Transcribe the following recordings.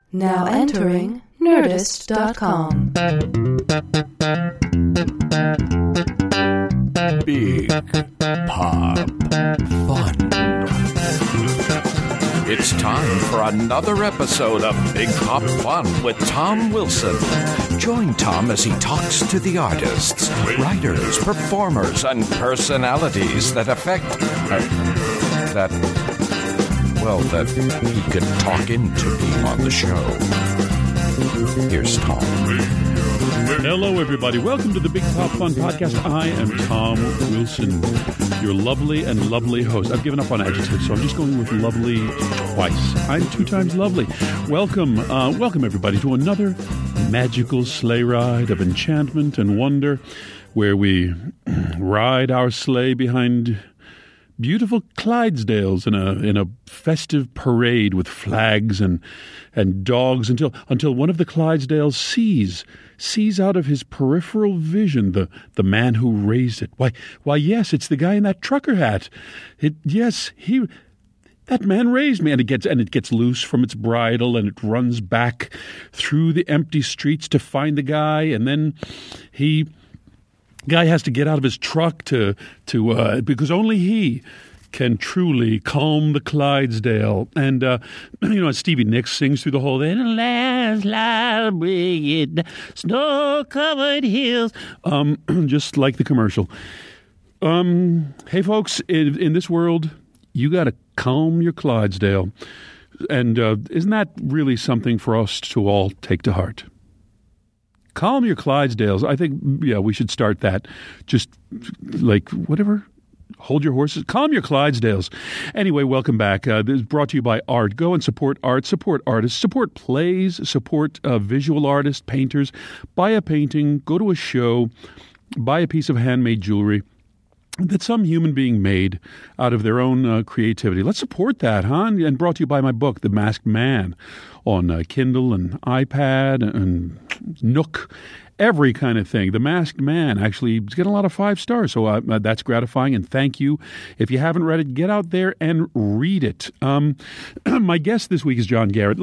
Now entering Nerdist.com. Big Pop Fun. It's time for another episode of Big Pop Fun with Tom Wilson. Join Tom as he talks to the artists, writers, performers, and personalities that affect... that he could talk into being on the show. Here's Tom. Hello, everybody. Welcome to the Big Pop Fun Podcast. I am Tom Wilson, your lovely and lovely host. I've given up on adjectives, so I'm just going with lovely twice. I'm 2 times lovely. Welcome, everybody, to another magical sleigh ride of enchantment and wonder, where we ride our sleigh behind beautiful Clydesdales in a festive parade with flags and dogs until one of the Clydesdales sees out of his peripheral vision the man who raised it. Why, yes, it's the guy in that trucker hat. That man raised me, and it gets loose from its bridle, and it runs back through the empty streets to find the guy, and then guy has to get out of his truck to because only he can truly calm the Clydesdale. And as Stevie Nicks sings through the whole thing, "In landslide big snow-covered hills," just like the commercial. Hey, folks, in this world, you got to calm your Clydesdale, and isn't that really something for us to all take to heart? Calm your Clydesdales. I think, we should start that. Just like, whatever. Hold your horses. Calm your Clydesdales. Anyway, welcome back. This is brought to you by Art. Go and support art, support artists, support plays, support visual artists, painters. Buy a painting, go to a show, buy a piece of handmade jewelry that some human being made out of their own creativity. Let's support that, huh? And brought to you by my book, The Masked Man, on Kindle and iPad and Nook, every kind of thing. The Masked Man actually is getting a lot of 5 stars, so that's gratifying, and thank you. If you haven't read it, get out there and read it. My guest this week is John Garrett.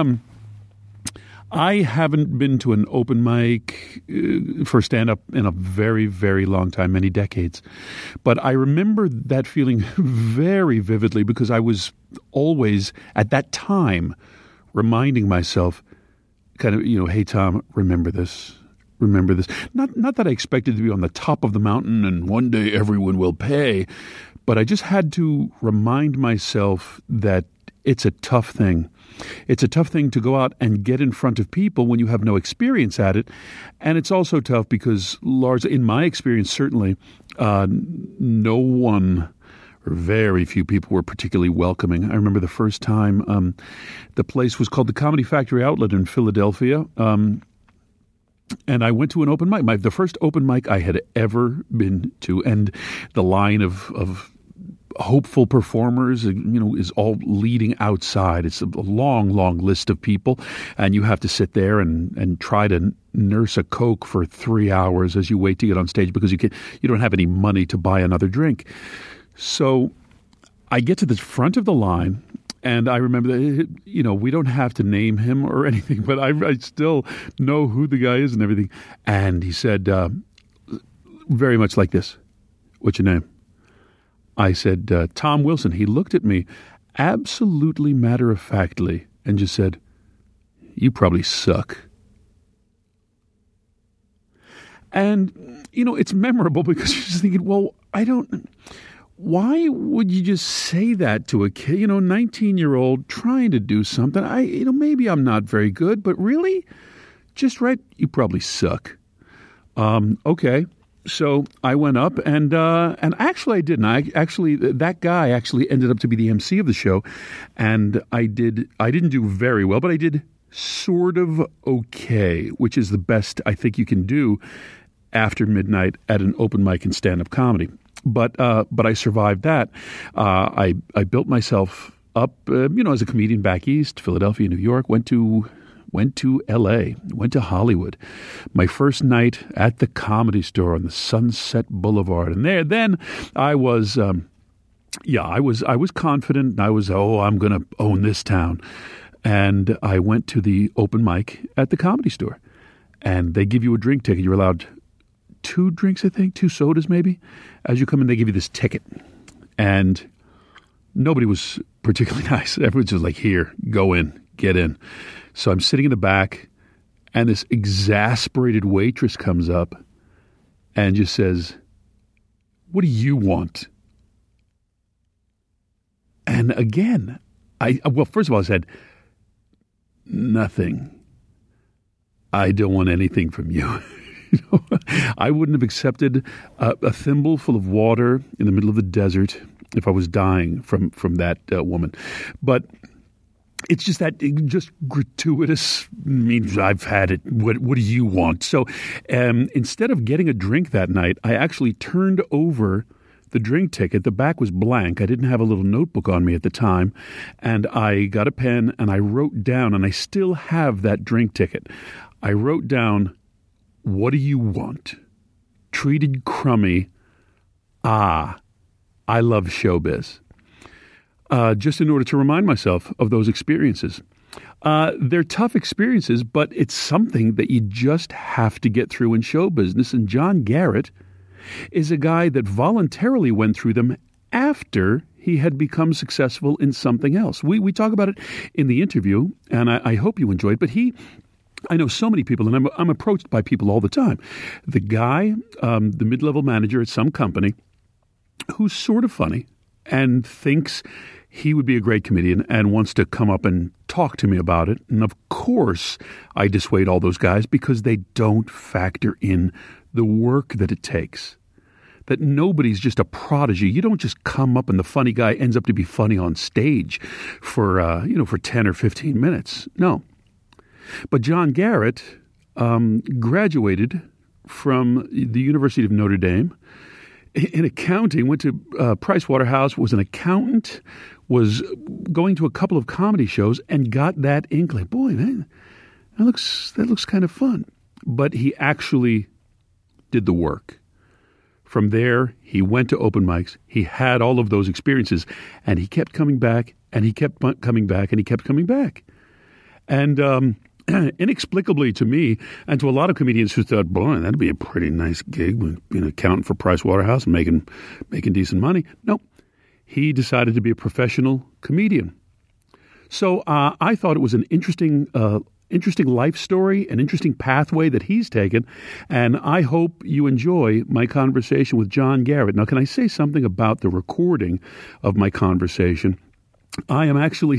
I haven't been to an open mic for stand-up in a very, very long time, many decades. But I remember that feeling very vividly because I was always, at that time, reminding myself, kind of, hey, Tom, remember this. Remember this. Not that I expected to be on the top of the mountain and one day everyone will pay, but I just had to remind myself that it's a tough thing. It's a tough thing to go out and get in front of people when you have no experience at it. And it's also tough because, largely, in my experience, certainly, no one or very few people were particularly welcoming. I remember the first time the place was called the Comedy Factory Outlet in Philadelphia. And I went to an open mic, the first open mic I had ever been to. And the line of hopeful performers, is all leading outside. It's a long, long list of people, and you have to sit there and try to nurse a Coke for 3 hours as you wait to get on stage because you don't have any money to buy another drink. So I get to the front of the line, and I remember that, we don't have to name him or anything, but I still know who the guy is and everything. And he said, very much like this, "What's your name?" I said, "Tom Wilson." He looked at me absolutely matter-of-factly and just said, "You probably suck." And, it's memorable because you're just thinking, well, why would you just say that to a kid, 19-year-old trying to do something? Maybe I'm not very good, but really? Just right, you probably suck. Okay. So I went up and actually I didn't. That guy actually ended up to be the MC of the show, and I didn't do very well, but I did sort of okay, which is the best I think you can do after midnight at an open mic in stand-up comedy. But I survived that. I built myself up, as a comedian back east, Philadelphia, New York. Went to L.A., went to Hollywood. My first night at the Comedy Store on the Sunset Boulevard, and then I was, I was confident. I was, I'm going to own this town. And I went to the open mic at the Comedy Store. And they give you a drink ticket. You're allowed 2 drinks, I think, 2 sodas maybe. As you come in, they give you this ticket. And nobody was particularly nice. Everyone's just like, here, go in, get in. So I'm sitting in the back, and this exasperated waitress comes up and just says, what do you want? And again, well, first of all, I said, nothing. I don't want anything from you. I wouldn't have accepted a thimble full of water in the middle of the desert if I was dying from that woman. But it's just that just gratuitous means I've had it. What do you want? So instead of getting a drink that night, I actually turned over the drink ticket. The back was blank. I didn't have a little notebook on me at the time. And I got a pen and I wrote down, and I still have that drink ticket. I wrote down, what do you want? Treated crummy. I love showbiz. Just in order to remind myself of those experiences. They're tough experiences, but it's something that you just have to get through in show business. And John Garrett is a guy that voluntarily went through them after he had become successful in something else. We talk about it in the interview, and I hope you enjoyed. But I know so many people, and I'm approached by people all the time. The guy, the mid-level manager at some company, who's sort of funny and thinks he would be a great comedian and wants to come up and talk to me about it. And of course, I dissuade all those guys because they don't factor in the work that it takes. That nobody's just a prodigy. You don't just come up and the funny guy ends up to be funny on stage for 10 or 15 minutes. No. But John Garrett graduated from the University of Notre Dame in accounting, went to Pricewaterhouse, was an accountant, was going to a couple of comedy shows, and got that inkling. Boy, man, that looks kind of fun. But he actually did the work. From there, he went to open mics. He had all of those experiences, and he kept coming back, and he kept coming back, and he kept coming back. And inexplicably to me, and to a lot of comedians who thought, boy, that'd be a pretty nice gig, being an accountant for Pricewaterhouse and making decent money. No, he decided to be a professional comedian. So I thought it was an interesting life story, an interesting pathway that he's taken, and I hope you enjoy my conversation with John Garrett. Now, can I say something about the recording of my conversation? I'm actually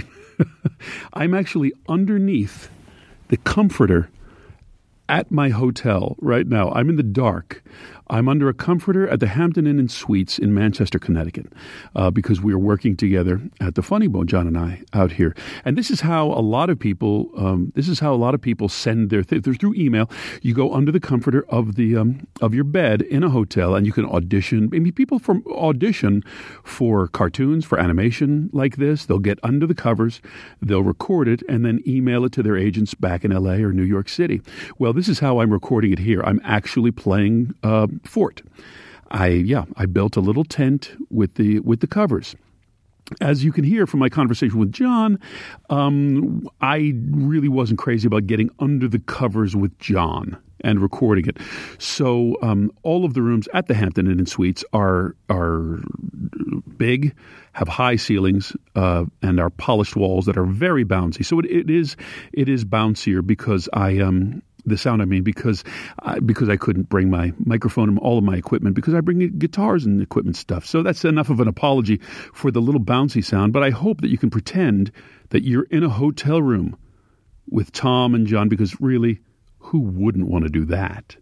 underneath the comforter at my hotel right now. I'm in the dark. I'm under a comforter at the Hampton Inn and Suites in Manchester, Connecticut, because we are working together at the Funny Bone, John and I, out here. And this is how a lot of people send their through email. You go under the comforter of your bed in a hotel, and you can audition. I mean, people audition for cartoons, for animation like this. They'll get under the covers, they'll record it, and then email it to their agents back in L.A. or New York City. Well, this is how I'm recording it here. I'm actually playing Fort. I built a little tent with the covers. As you can hear from my conversation with John, I really wasn't crazy about getting under the covers with John and recording it. So all of the rooms at the Hampton Inn and Suites are big, have high ceilings, and are polished walls that are very bouncy. So it is bouncier because the sound, I mean, because I couldn't bring my microphone and all of my equipment, because I bring guitars and equipment stuff. So that's enough of an apology for the little bouncy sound. But I hope that you can pretend that you're in a hotel room with Tom and John, because really, who wouldn't want to do that?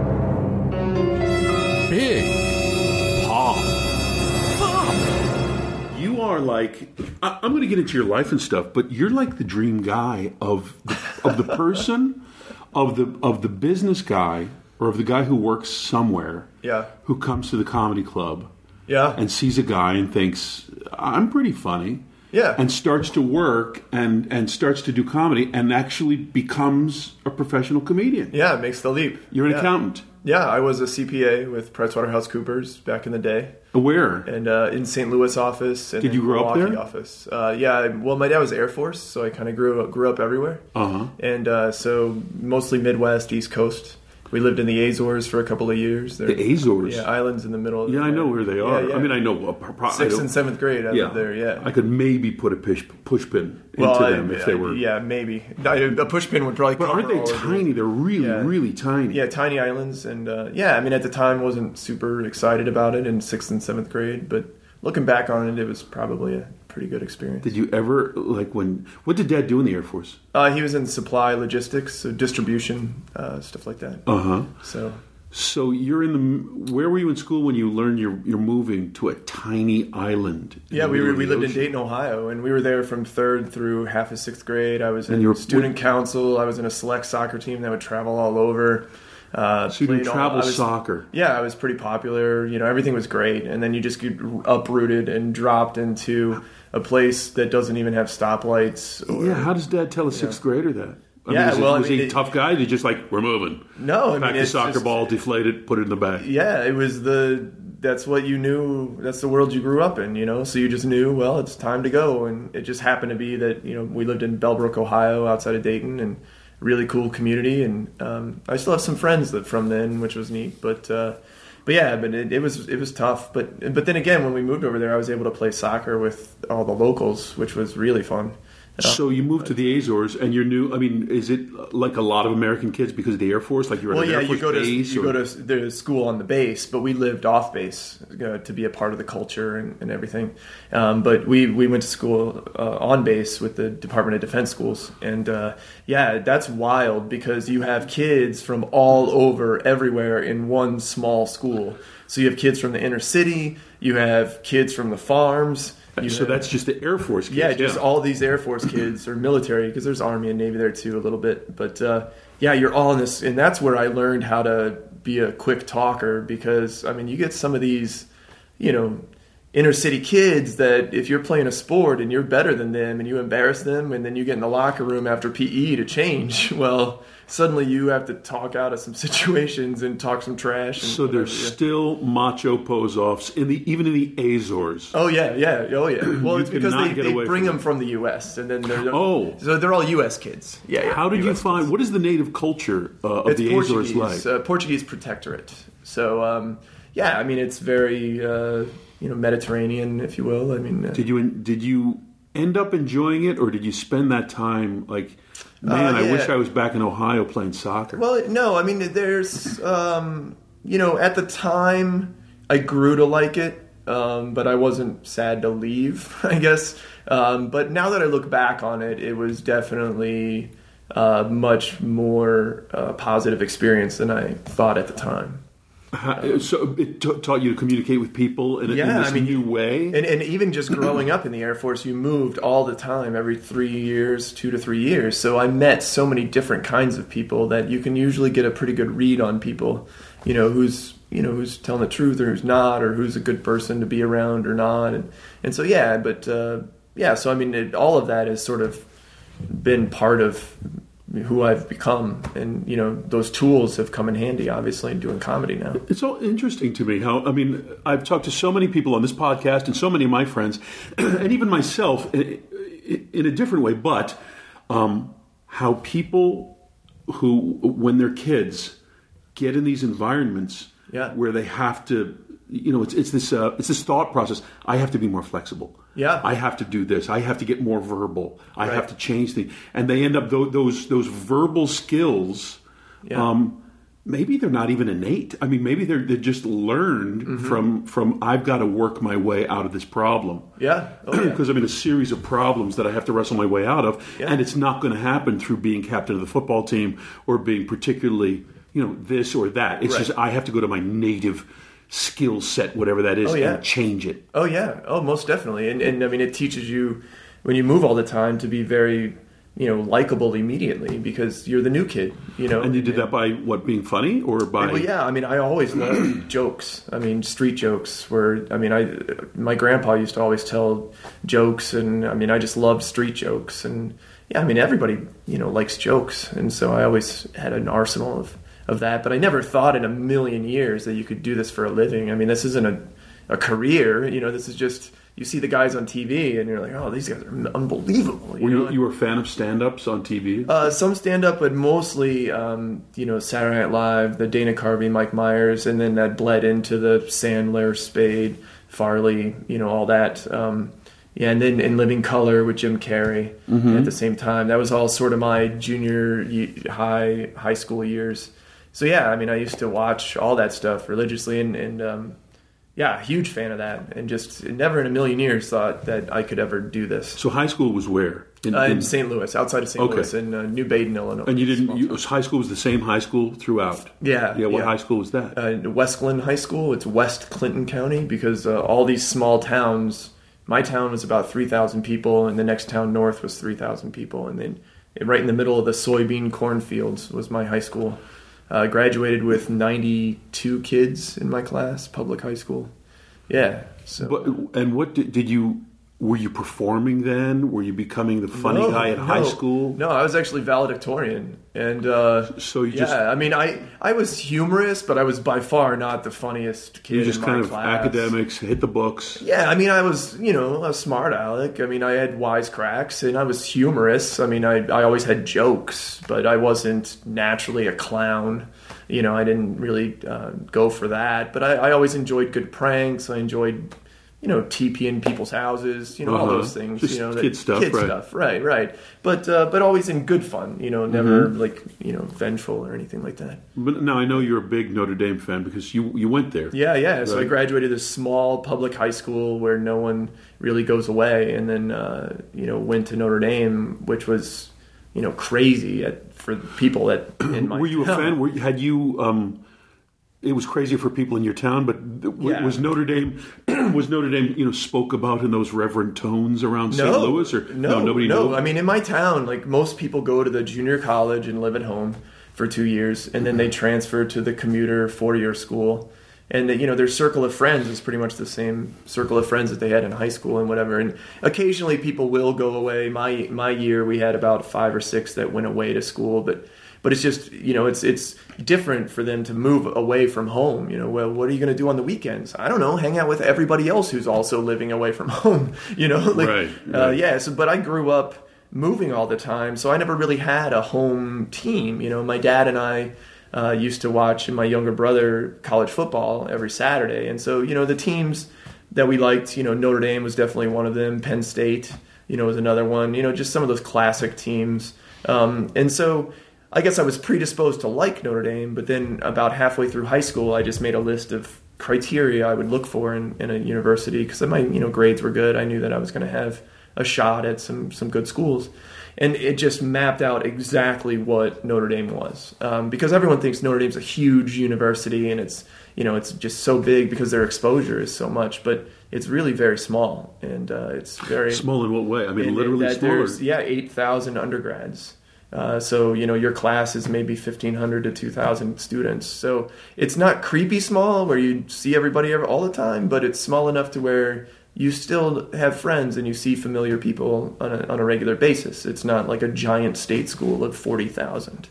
Big Pop. You are like, I'm going to get into your life and stuff, but you're like the dream guy of the person. Of the business guy, or of the guy who works somewhere, who comes to the comedy club, and sees a guy and thinks, I'm pretty funny, Yeah. and starts to work and starts to do comedy and actually becomes a professional comedian. Yeah, it makes the leap. You're an Yeah. accountant. Yeah, I was a CPA with PricewaterhouseCoopers back in the day, Where? and in St. Louis office. And Did you in grow up Milwaukee there? Office. Well, my dad was Air Force, so I kind of grew up everywhere. And so mostly Midwest, East Coast. We lived in the Azores for a couple of years. They're, The Azores? Yeah, islands in the middle of Yeah, I know where they are. Yeah, yeah. I mean, I know. 6th and 7th grade, I lived there, yeah. I could maybe put a push pin into them if they were. Yeah, maybe. A push pin would probably But cover aren't they all of it. tiny? They're really, Yeah. really tiny. Yeah, tiny islands, and I mean, at the time, wasn't super excited about it in 6th and 7th grade, but looking back on it, it was probably a pretty good experience. Did you ever what did Dad do in the Air Force? He was in supply logistics, so distribution, stuff like that. So you're where were you in school when you learned you're moving to a tiny island? Yeah, we lived in Dayton, Ohio, and we were there from 3rd through half of 6th grade. I was And in you were- student council. I was in a select soccer team that would travel all over. So you did travel soccer. Yeah, I was pretty popular. You know, everything was great, and then you just get uprooted and dropped into a place that doesn't even have stoplights. Yeah, how does Dad tell a 6th grader that? Was he a tough guy? Did he just we're moving? No, Pack the soccer ball, deflate it, put it in the bag. Yeah, it was that's what you knew. That's the world you grew up in, you know. So you just knew, well, it's time to go, and it just happened to be that we lived in Bellbrook, Ohio, outside of Dayton, and really cool community. And I still have some friends from then, which was neat. But it was tough. But then again, when we moved over there, I was able to play soccer with all the locals, which was really fun. So you moved to the Azores, and you're new. I mean, is it like a lot of American kids because of the Air Force? Like you're at an Air Force base? You go to the school on the base, but we lived off base to be a part of the culture and everything. But we went to school on base with the Department of Defense schools, and that's wild because you have kids from all over, everywhere in one small school. So you have kids from the inner city, you have kids from the farms. So that's just the Air Force kids. Yeah, just all these Air Force kids or military, because there's Army and Navy there too a little bit. But you're all in this, and that's where I learned how to be a quick talker, because I mean, you get some of these, inner city kids that if you're playing a sport and you're better than them and you embarrass them, and then you get in the locker room after PE to change, well, suddenly you have to talk out of some situations and talk some trash. And so there's still macho pose-offs even in the Azores. Oh yeah. Well, it's because they bring them them from the U.S. and then so they're all U.S. kids. Yeah. How did you find? What is the native culture of the Azores like? Portuguese protectorate. So I mean, it's very Mediterranean, if you will. I mean, did you end up enjoying it, or did you spend that time like? Man, I wish I was back in Ohio playing soccer. Well, no, I mean, there's, at the time, I grew to like it, but I wasn't sad to leave, I guess. But now that I look back on it, it was definitely a much more positive experience than I thought at the time. So it taught you to communicate with people in this new way? And even just growing up in the Air Force, you moved all the time, every 3 years, 2 to 3 years. So I met so many different kinds of people that you can usually get a pretty good read on people, who's telling the truth or who's not, or who's a good person to be around or not. And so, so I mean, all of that has sort of been part of who I've become, and those tools have come in handy, obviously, in doing comedy now. It's all interesting to me how, I mean, I've talked to so many people on this podcast and so many of my friends, and even myself in a different way, but how people who, when they're kids, get in these environments where they have to, it's this thought process. I have to be more flexible. Yeah, I have to do this. I have to get more verbal. I have to change things, and they end up those verbal skills. Yeah. Maybe they're not even innate. I mean, maybe they're just learned from. I've got to work my way out of this problem. Yeah, because I'm in a series of problems that I have to wrestle my way out of, and it's not going to happen through being captain of the football team or being particularly this or that. It's just I have to go to my native skill set, whatever that is, and change it. Oh yeah, most definitely. And I mean, it teaches you when you move all the time to be very likable immediately because you're the new kid, And you did that by being funny or by? Well, yeah. I mean, I always loved jokes. I mean, street jokes my grandpa used to always tell jokes, and I mean, I just loved street jokes, and yeah, I mean, everybody likes jokes, and so I always had an arsenal of that. But I never thought in a million years that you could do this for a living. I mean, this isn't a career. This is just. You see the guys on TV, and you're like, "Oh, these guys are unbelievable." You were a fan of stand-ups on TV? Some stand-up, but mostly, Saturday Night Live, the Dana Carvey, Mike Myers, and then that bled into the Sandler, Spade, Farley, all that. And then In Living Color with Jim Carrey at the same time. That was all sort of my junior high school years. So yeah, I mean, I used to watch all that stuff religiously, and yeah, huge fan of that, and just never in a million years thought that I could ever do this. So high school was where? In St. Louis, outside of St. Louis, in New Baden, Illinois. And high school was the same high school throughout? Yeah. What high school was that? West Glen High School. It's West Clinton County, because all these small towns, my town was about 3,000 people, and the next town north was 3,000 people, and then right in the middle of the soybean cornfields was my high school. I graduated with 92 kids in my class, public high school. Yeah. So. And what did you? Were you performing then? Were you becoming the funny guy at high school? No, I was actually valedictorian, and so you just. I mean, I was humorous, but I was by far not the funniest kid. You just in kind my of class. Academics, hit the books. Yeah, I mean, I was a smart aleck. I mean, I had wisecracks, and I was humorous. I mean, I always had jokes, but I wasn't naturally a clown. I didn't really go for that, but I always enjoyed good pranks. I enjoyed, TPing people's houses, all those things. Just kid stuff, right. But always in good fun, never vengeful or anything like that. But now I know you're a big Notre Dame fan because you went there. Yeah. Right? So I graduated this small public high school where no one really goes away, and then went to Notre Dame, which was crazy for people that in my. Were you a fan? Had you? It was crazy for people in your town, but was Notre Dame? Was Notre Dame, spoke about in those reverent tones around St. Louis, or nobody? No, I mean, in my town, like most people go to the junior college and live at home for 2 years, and then they transfer to the commuter 4-year school. And their circle of friends is pretty much the same circle of friends that they had in high school and whatever. And occasionally people will go away. My year, we had about 5 or 6 that went away to school, but it's just it's different for them to move away from home. Well, what are you going to do on the weekends? I don't know. Hang out with everybody else who's also living away from home. Right. Yeah. So, but I grew up moving all the time, so I never really had a home team. My dad and I. Used to watch, and my younger brother, college football every Saturday. And so, the teams that we liked, Notre Dame was definitely one of them. Penn State, was another one. Just some of those classic teams. And so I guess I was predisposed to like Notre Dame, but then about halfway through high school, I just made a list of criteria I would look for in a university because my, grades were good. I knew that I was going to have a shot at some good schools. And it just mapped out exactly what Notre Dame was, because everyone thinks Notre Dame's a huge university and it's just so big because their exposure is so much, but it's really very small, and it's very small in what way? I mean, literally smaller. 8,000 undergrads. So your class is maybe 1,500 to 2,000 students. So it's not creepy small where you see everybody all the time, but it's small enough to where you still have friends and you see familiar people on a regular basis. It's not like a giant state school of 40,000.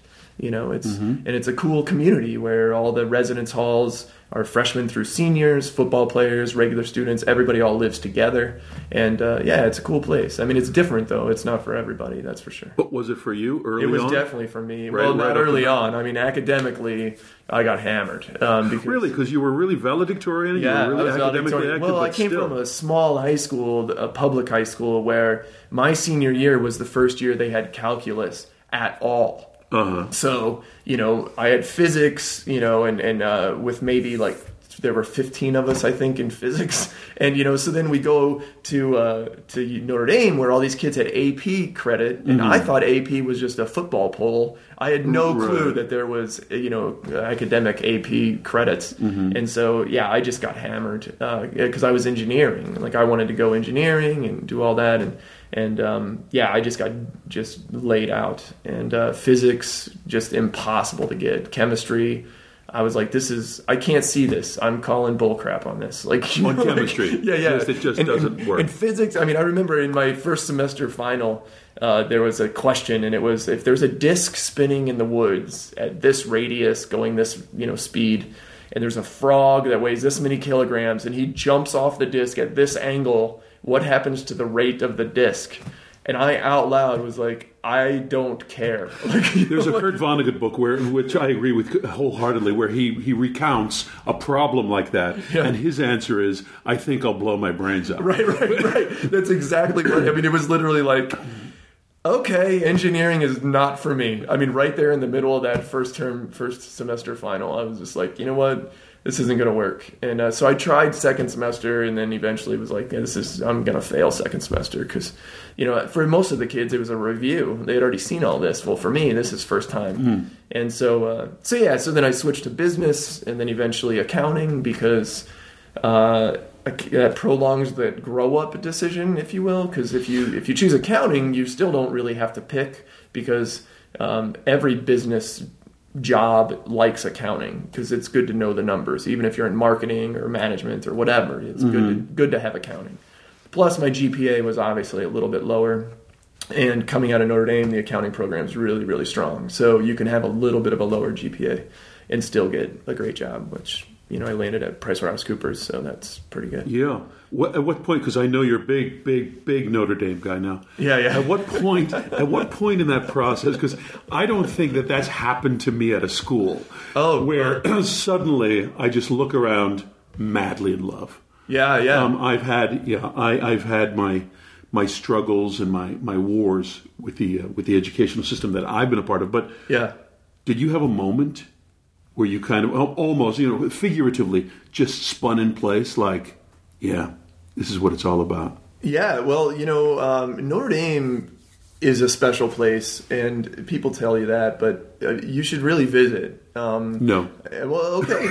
And it's a cool community where all the residence halls are freshmen through seniors, football players, regular students. Everybody all lives together. And it's a cool place. I mean, it's different though. It's not for everybody, that's for sure. But was it for you early on? It was definitely for me. Not early on. I mean, academically, I got hammered. Really? Because you were really valedictorian? Yeah, you were really academically active? Well, I came from a small high school, a public high school, where my senior year was the first year they had calculus at all. Uh-huh. So, I had physics, and with maybe there were 15 of us, I think, in physics. And, so then we go to Notre Dame where all these kids had AP credit. And I thought AP was just a football poll. I had no clue that there was, academic AP credits. And so, I just got hammered because I was engineering. I wanted to go engineering and do all that. And I just got laid out. And physics, just impossible to get. Chemistry, I was like, I can't see this. I'm calling bullcrap on this. Like on chemistry. It just doesn't work. And physics, I mean, I remember in my first semester final, there was a question, and it was, if there's a disc spinning in the woods at this radius, going this, speed, and there's a frog that weighs this many kilograms, and he jumps off the disc at this angle, what happens to the rate of the disc? And I out loud was like, I don't care. There's a Kurt Vonnegut book which I agree with wholeheartedly, where he recounts a problem like that, and his answer is, I think I'll blow my brains out. Right. That's exactly what, I mean, it was literally like, okay, engineering is not for me. I mean, right there in the middle of that first semester final, I was just like, you know what? This isn't going to work. And so I tried second semester, and then eventually was like, I'm going to fail second semester because, for most of the kids, it was a review. They had already seen all this. Well, for me, this is first time. And so then I switched to business and then eventually accounting because that prolongs the grow up decision, if you will. Because if you choose accounting, you still don't really have to pick because every business job likes accounting because it's good to know the numbers, even if you're in marketing or management or whatever. It's good to have accounting. Plus, my GPA was obviously a little bit lower, and coming out of Notre Dame, the accounting program is really, really strong. So you can have a little bit of a lower GPA and still get a great job, which I landed at PricewaterhouseCoopers, so that's pretty good. Yeah. At what point? Because I know you're a big Notre Dame guy now. Yeah. At what point in that process? Because I don't think that's happened to me at a school. Where suddenly I just look around madly in love. Yeah. I've had my struggles and my wars with the educational system that I've been a part of. But did you have a moment where you kind of almost, figuratively just spun in place like, this is what it's all about? Yeah, well, Notre Dame is a special place, and people tell you that, but you should really visit. No. Well, okay,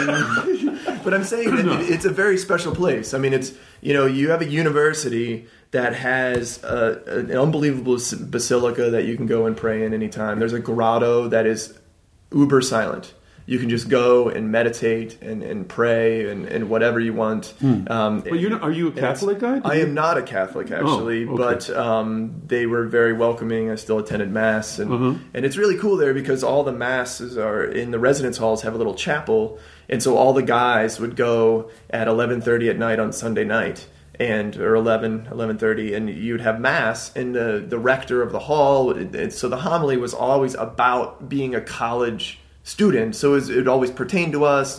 then. But I'm saying that it's a very special place. I mean, it's, you have a university that has an unbelievable basilica that you can go and pray in anytime. There's a grotto that is uber silent. You can just go and meditate and pray and whatever you want. But are you a Catholic guy? I am not a Catholic, actually, but they were very welcoming. I still attended Mass. And it's really cool there because all the Masses are in the residence halls, have a little chapel. And so all the guys would go at 11:30 at night on Sunday night. Or 11:30, and you'd have Mass, and the rector of the hall. So the homily was always about being a college student, so it always pertained to us,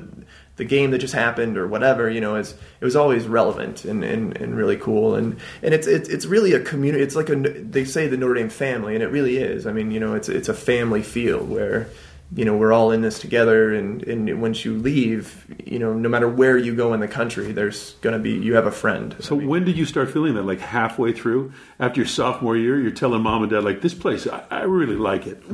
the game that just happened or whatever, it was always relevant and really cool, and it's really a community. It's like they say the Notre Dame family, and it really is. I mean, it's a family feel where we're all in this together, and once you leave, no matter where you go in the country, there's going to be, you have a friend. So when did you start feeling that? Like halfway through? After your sophomore year, you're telling mom and dad, like, this place, I really like it.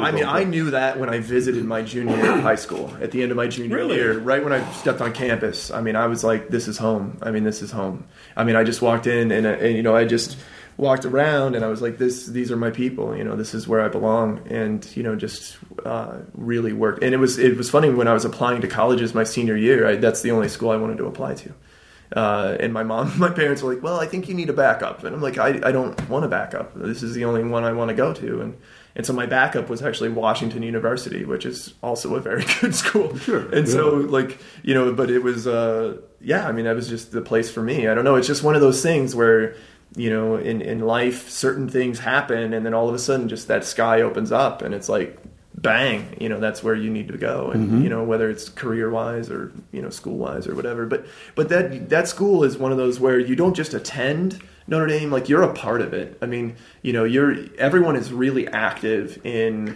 I knew that when I visited my junior year of high school, at the end of my junior year, right when I stepped on campus. I mean, I was like, this is home. This is home. I just walked in, and I just walked around, and I was like, these are my people, this is where I belong, and just really worked. And it was funny when I was applying to colleges my senior year. That's the only school I wanted to apply to, and my parents were like, well, I think you need a backup, and I'm like, I don't want a backup. This is the only one I want to go to, and so my backup was actually Washington University, which is also a very good school. Sure. And so but it was that was just the place for me. I don't know, it's just one of those things where in life, certain things happen, and then all of a sudden, just that sky opens up, and it's like, bang, that's where you need to go, and whether it's career-wise or school-wise or whatever. But that school is one of those where you don't just attend Notre Dame, like you're a part of it. I mean, everyone is really active in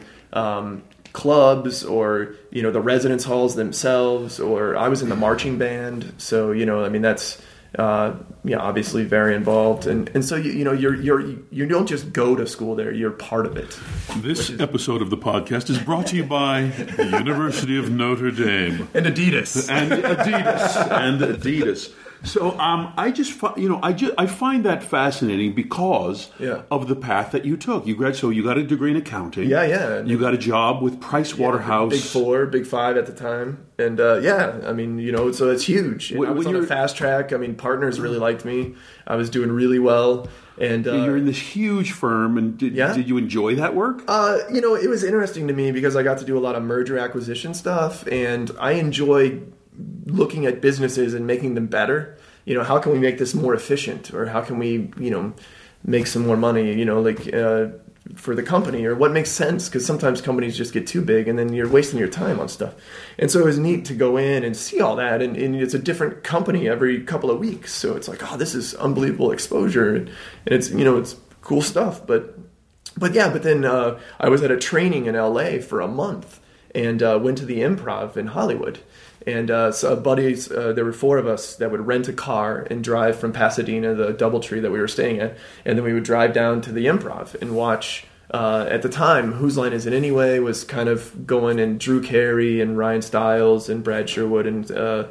clubs or the residence halls themselves. Or I was in the marching band, so that's. Obviously very involved, and so you don't just go to school there; you're part of it. This episode of the podcast is brought to you by the University of Notre Dame and Adidas. So I find that fascinating because of the path that you took. You got a degree in accounting. Yeah. You got a job with Price Waterhouse. Big Four, Big Five at the time. And I mean, so it's huge. And I was on the fast track. I mean, partners really liked me. I was doing really well. And you're in this huge firm, and did you enjoy that work? It was interesting to me because I got to do a lot of merger acquisition stuff, and I enjoy looking at businesses and making them better. How can we make this more efficient, or how can we, make some more money, for the company, or what makes sense, because sometimes companies just get too big and then you're wasting your time on stuff. And so it was neat to go in and see all that, and it's a different company every couple of weeks, so it's like, oh, this is unbelievable exposure, and it's it's cool stuff. But then I was at a training in LA for a month, and went to the Improv in Hollywood. And so buddies, there were 4 of us that would rent a car and drive from Pasadena, the DoubleTree that we were staying at, and then we would drive down to the Improv and watch. At the time, Whose Line Is It Anyway was kind of going, and Drew Carey and Ryan Stiles and Brad Sherwood and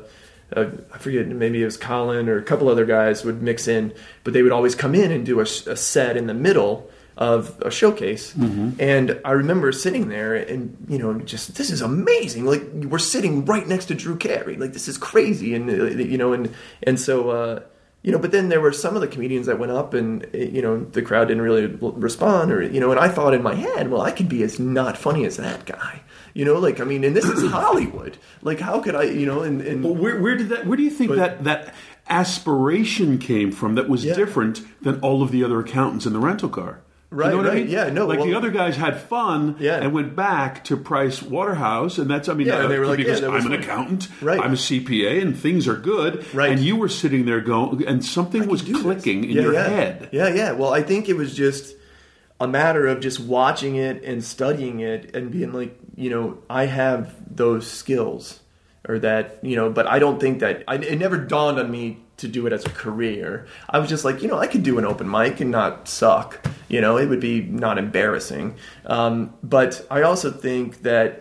I forget, maybe it was Colin or a couple other guys would mix in, but they would always come in and do a set in the middle of a showcase. Mm-hmm. And I remember sitting there and, just, this is amazing. Like, we're sitting right next to Drew Carey. Like, this is crazy. And, and so, but then there were some of the comedians that went up and, the crowd didn't really respond, or, and I thought in my head, well, I could be as not funny as that guy. And this is Hollywood. Like, how could I, and But where do you think that aspiration came from that was different than all of the other accountants in the rental car? Right, you know what I mean? Yeah, no. The other guys had fun and went back to Price Waterhouse, and that's, and they were like, because I'm an accountant, I'm a CPA, and things are good. Right. And you were sitting there going, and something was clicking in your head. Yeah. Well, I think it was just a matter of just watching it and studying it and being like, I have those skills, or that, but I don't think that, it never dawned on me to do it as a career. I was just like, I could do an open mic and not suck. It would be not embarrassing. But I also think that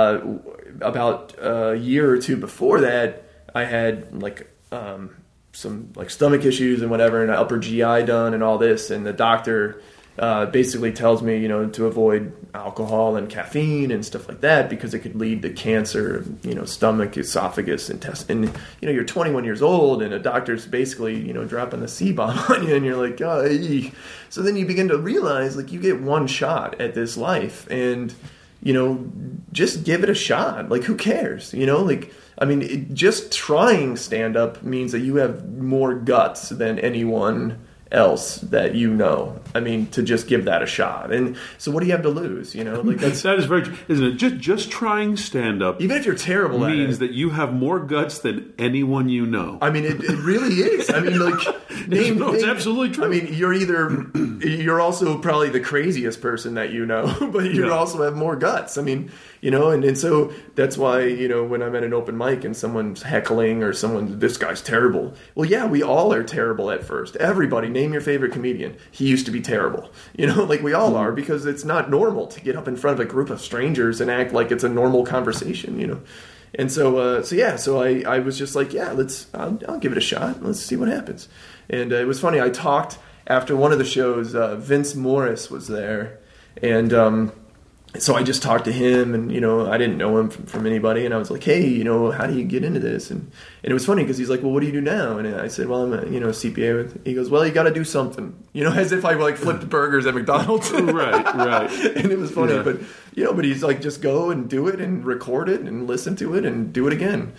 about a year or two before that, I had some stomach issues and whatever, and upper GI done and all this, and the doctor basically tells me, to avoid alcohol and caffeine and stuff like that, because it could lead to cancer, stomach, esophagus, intestine. You're 21 years old, and a doctor's basically, dropping the C-bomb on you, and you're like, oh, eek. So then you begin to realize, like, you get one shot at this life, and, just give it a shot. Like, who cares? Just trying stand-up means that you have more guts than anyone else that to just give that a shot. And so what do you have to lose? That is very true, isn't it? Just trying stand-up, even if you're terrible at it, means that you have more guts than anyone you know. It really is. It's absolutely true. You're also probably the craziest person that but you also have more guts. And so that's why, when I'm at an open mic and someone's heckling, or this guy's terrible. Well, yeah, we all are terrible at first. Everybody, name your favorite comedian. He used to be terrible. We all are, because it's not normal to get up in front of a group of strangers and act like it's a normal conversation, And so I was just like, I'll give it a shot. Let's see what happens. And it was funny. I talked after one of the shows. Vince Morris was there, and so I just talked to him, and I didn't know him from anybody, and I was like, hey, how do you get into this? And it was funny because he's like, well, what do you do now? And I said, well, I'm a CPA. He goes, well, you got to do something, as if I flipped burgers at McDonald's. right. And it was funny, but he's like, just go and do it and record it and listen to it and do it again,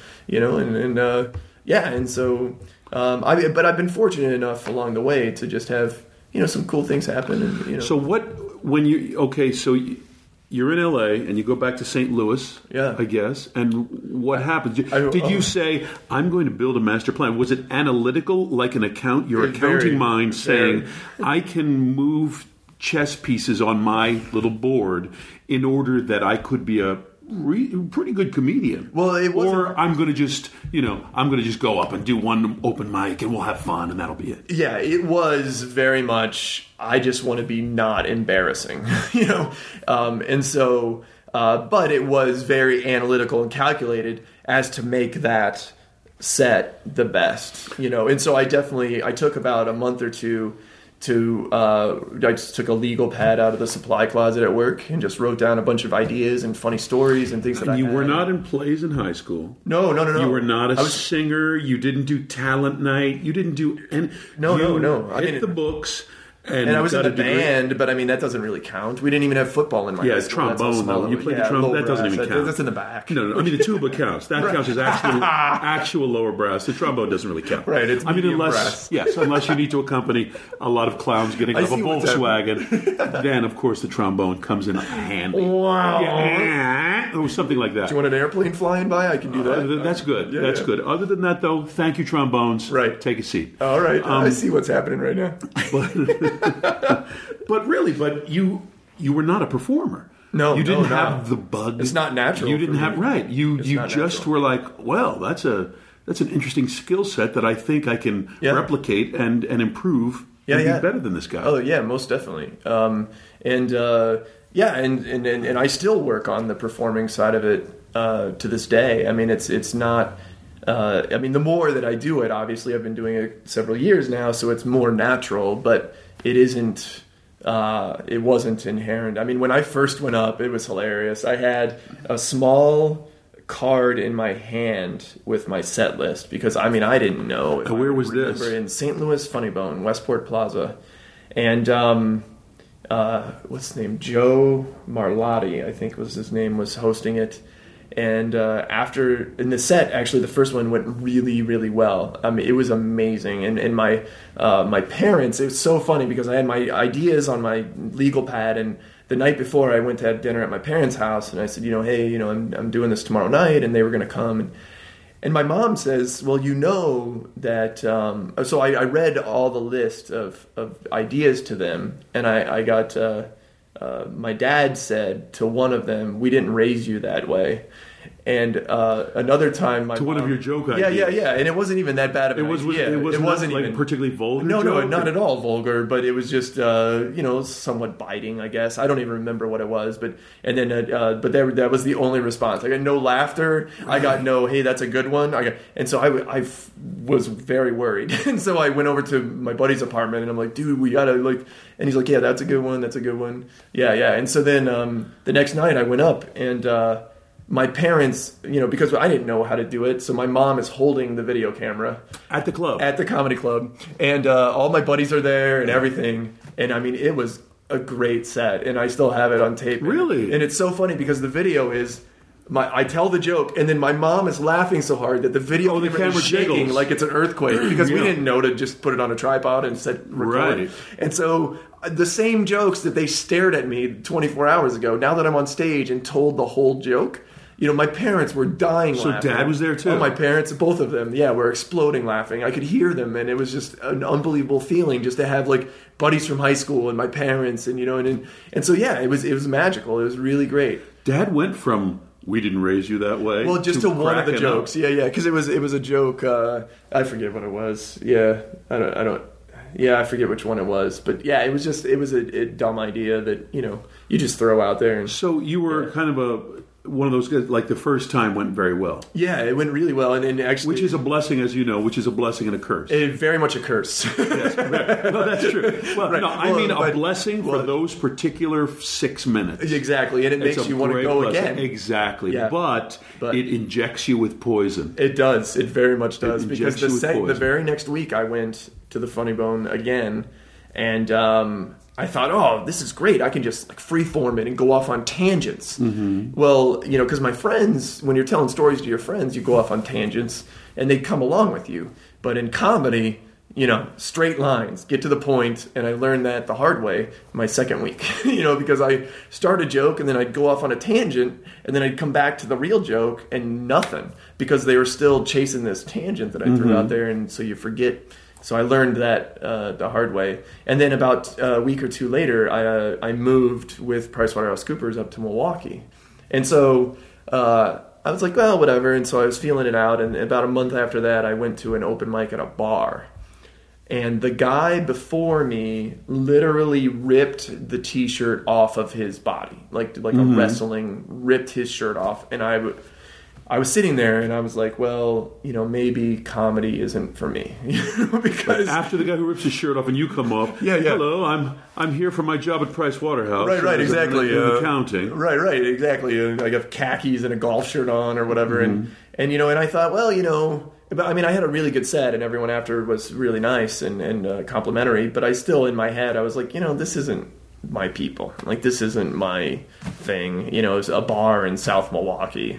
and so but I've been fortunate enough along the way to just have some cool things happen. And So so you're in LA and you go back to St. Louis, I guess. And what happens? Did you say, I'm going to build a master plan? Was it analytical, like an accounting mind saying, I can move chess pieces on my little board in order that I could be a pretty good comedian? Well, it wasn't. Or I'm going to just go up and do one open mic and we'll have fun and that'll be it. Yeah, it was very much, I just want to be not embarrassing, and so, but it was very analytical and calculated as to make that set the best, and so I took about a month or two I just took a legal pad out of the supply closet at work and just wrote down a bunch of ideas and funny stories and things that You were not in plays in high school. No. You were not a singer. You didn't do talent night. You didn't do any. No. I hit the books. And I was in the band, but that doesn't really count. We didn't even have football in my high school. Trombone, though. You played the trombone. That doesn't even count. That's in the back. No. I mean, the tuba counts. That counts as actual lower brass. The trombone doesn't really count. Right. It's brass. Yes, unless you need to accompany a lot of clowns getting out of a Volkswagen, then, of course, the trombone comes in handy. Wow. Yeah, or something like that. Do you want an airplane flying by? I can do that. That's good. That's good. Other than that, though, thank you, trombones. Right. Take a seat. All right. I see what's happening right now. But you were not a performer. No, you didn't have the bug. It's not natural. You didn't have right. You just natural. were like, well, that's an interesting skill set that I think I can replicate and improve and be better than this guy. Oh yeah, most definitely. And I still work on the performing side of it to this day. I mean, it's not. The more that I do it, obviously, I've been doing it several years now, so it's more natural. But it isn't. It wasn't inherent. I mean, when I first went up, it was hilarious. I had a small card in my hand with my set list because I didn't know. Where was this? In St. Louis Funny Bone, Westport Plaza, and what's his name? Joe Marlotti, I think was his name, was hosting it. And in the set, actually, the first one went really, really well. I mean, it was amazing. And my parents, it was so funny because I had my ideas on my legal pad, and the night before I went to have dinner at my parents' house, and I said, hey, I'm doing this tomorrow night, and they were going to come. And my mom says, well, that... so I read all the list of ideas to them, and I got... my dad said to one of them, "We didn't raise you that way." And another time, one of your joke ideas. Yeah, and it wasn't even that bad of an idea. It wasn't even particularly vulgar. No, not at all vulgar, but it was just somewhat biting, I guess. I don't even remember what it was, but that was the only response. I got no laughter. I got no, "Hey, that's a good one." And so I was very worried, and so I went over to my buddy's apartment, and I'm like, "Dude, we gotta like." And he's like, "Yeah, that's a good one. That's a good one." Yeah. And so then the next night I went up, and my parents, because I didn't know how to do it, so my mom is holding the video camera. At the club. At the comedy club. And all my buddies are there and everything. And it was a great set, and I still have it on tape. Really? And it's so funny because the video is... I tell the joke, and then my mom is laughing so hard that the video camera is shaking jiggles. Like it's an earthquake because we didn't know to just put it on a tripod and set record. Right. And so the same jokes that they stared at me 24 hours ago, now that I'm on stage and told the whole joke, my parents were dying laughing. So Dad was there too? Oh, my parents, both of them, were exploding laughing. I could hear them, and it was just an unbelievable feeling just to have like buddies from high school and my parents, and and so it was magical. It was really great. Dad went from... "We didn't raise you that way." Well, just to one of the jokes, because it was a joke. I forget what it was. I don't. I forget which one it was, but it was a dumb idea that you just throw out there. And so you were kind of one of those guys. Like the first time went very well. Yeah, it went really well, and actually, which is a blessing, as you know, which is a blessing and a curse. It very much a curse. Yes, well, that's true. Well, right. No, I mean a blessing for those particular 6 minutes. Exactly, and it makes you want to go again. Exactly, but it injects you with poison. It does. It very much does. Because the very next week, I went to the Funny Bone again, and I thought, oh, this is great. I can just freeform it and go off on tangents. Mm-hmm. Well, because my friends, when you're telling stories to your friends, you go off on tangents and they come along with you. But in comedy, straight lines, get to the point. And I learned that the hard way my second week, because I start a joke and then I'd go off on a tangent and then I'd come back to the real joke and nothing, because they were still chasing this tangent that I threw out there. And so you forget. So I learned that the hard way. And then about a week or two later, I moved with PricewaterhouseCoopers up to Milwaukee. And so I was like, well, whatever. And so I was feeling it out. And about a month after that, I went to an open mic at a bar. And the guy before me literally ripped the T-shirt off of his body. Like a wrestling, ripped his shirt off. And I was sitting there and I was like, well, maybe comedy isn't for me, because after the guy who rips his shirt off and you come off, yeah. Hello, I'm here for my job at Price Waterhouse. Right, exactly. In accounting. Right, exactly. I got khakis and a golf shirt on or whatever, and I thought, well, but I mean, I had a really good set, and everyone after was really nice and complimentary. But I still, in my head, I was like, this isn't my people. Like, this isn't my thing. It's a bar in South Milwaukee.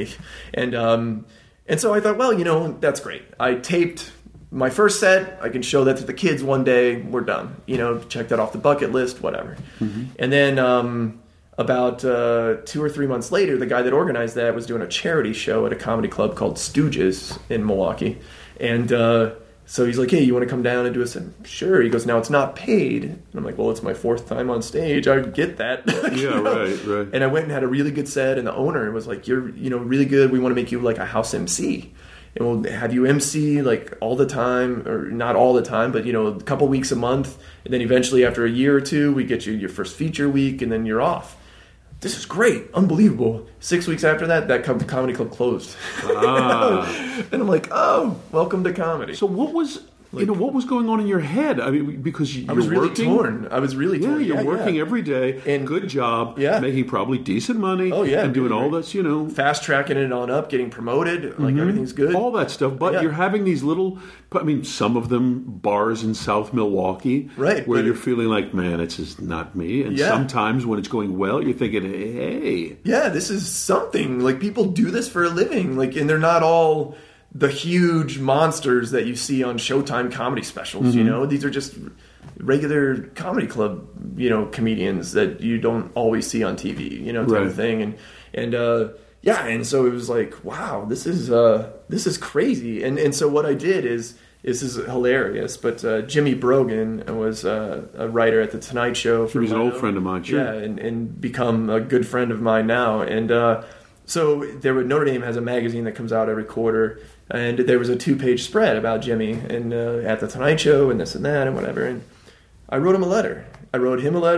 And so I thought, well, that's great. I taped my first set. I can show that to the kids one day. We're done. Check that off the bucket list. Whatever. Mm-hmm. And then about 2 or 3 months later, the guy that organized that was doing a charity show at a comedy club called Stooges in Milwaukee. And so he's like, hey, you want to come down and do a set? Sure. He goes, now it's not paid. And I'm like, well, it's my 4th time on stage. I get that. Yeah, right. And I went and had a really good set, and the owner was like, you're really good. We want to make you like a house MC. And we'll have you MC like all the time, or not all the time, but a couple weeks a month. And then eventually after a year or two, we get you your first feature week, and then you're off. This is great, unbelievable. 6 weeks after that comedy club closed. And I'm like, oh, welcome to comedy. So what was what was going on in your head? I mean, because I was really torn. I was really torn. You're working every day, and good job, making probably decent money, and doing all this, fast tracking it on up, getting promoted, like everything's good, all that stuff. But you're having these little, some of them bars in South Milwaukee, right, where you're feeling like, man, it's just not me. And sometimes when it's going well, you're thinking, hey, this is something. Like, people do this for a living, like, and they're not all the huge monsters that you see on Showtime comedy specials. These are just regular comedy club, comedians that you don't always see on TV, type of thing. And so it was like, wow, this is crazy. And so what I did is, this is hilarious, but Jimmy Brogan was a writer at The Tonight Show. He was an old friend of mine, sure. Yeah, and become a good friend of mine now. And so Notre Dame has a magazine that comes out every quarter, and there was a 2-page spread about Jimmy and at The Tonight Show and this and that and whatever. And I wrote him a letter. I wrote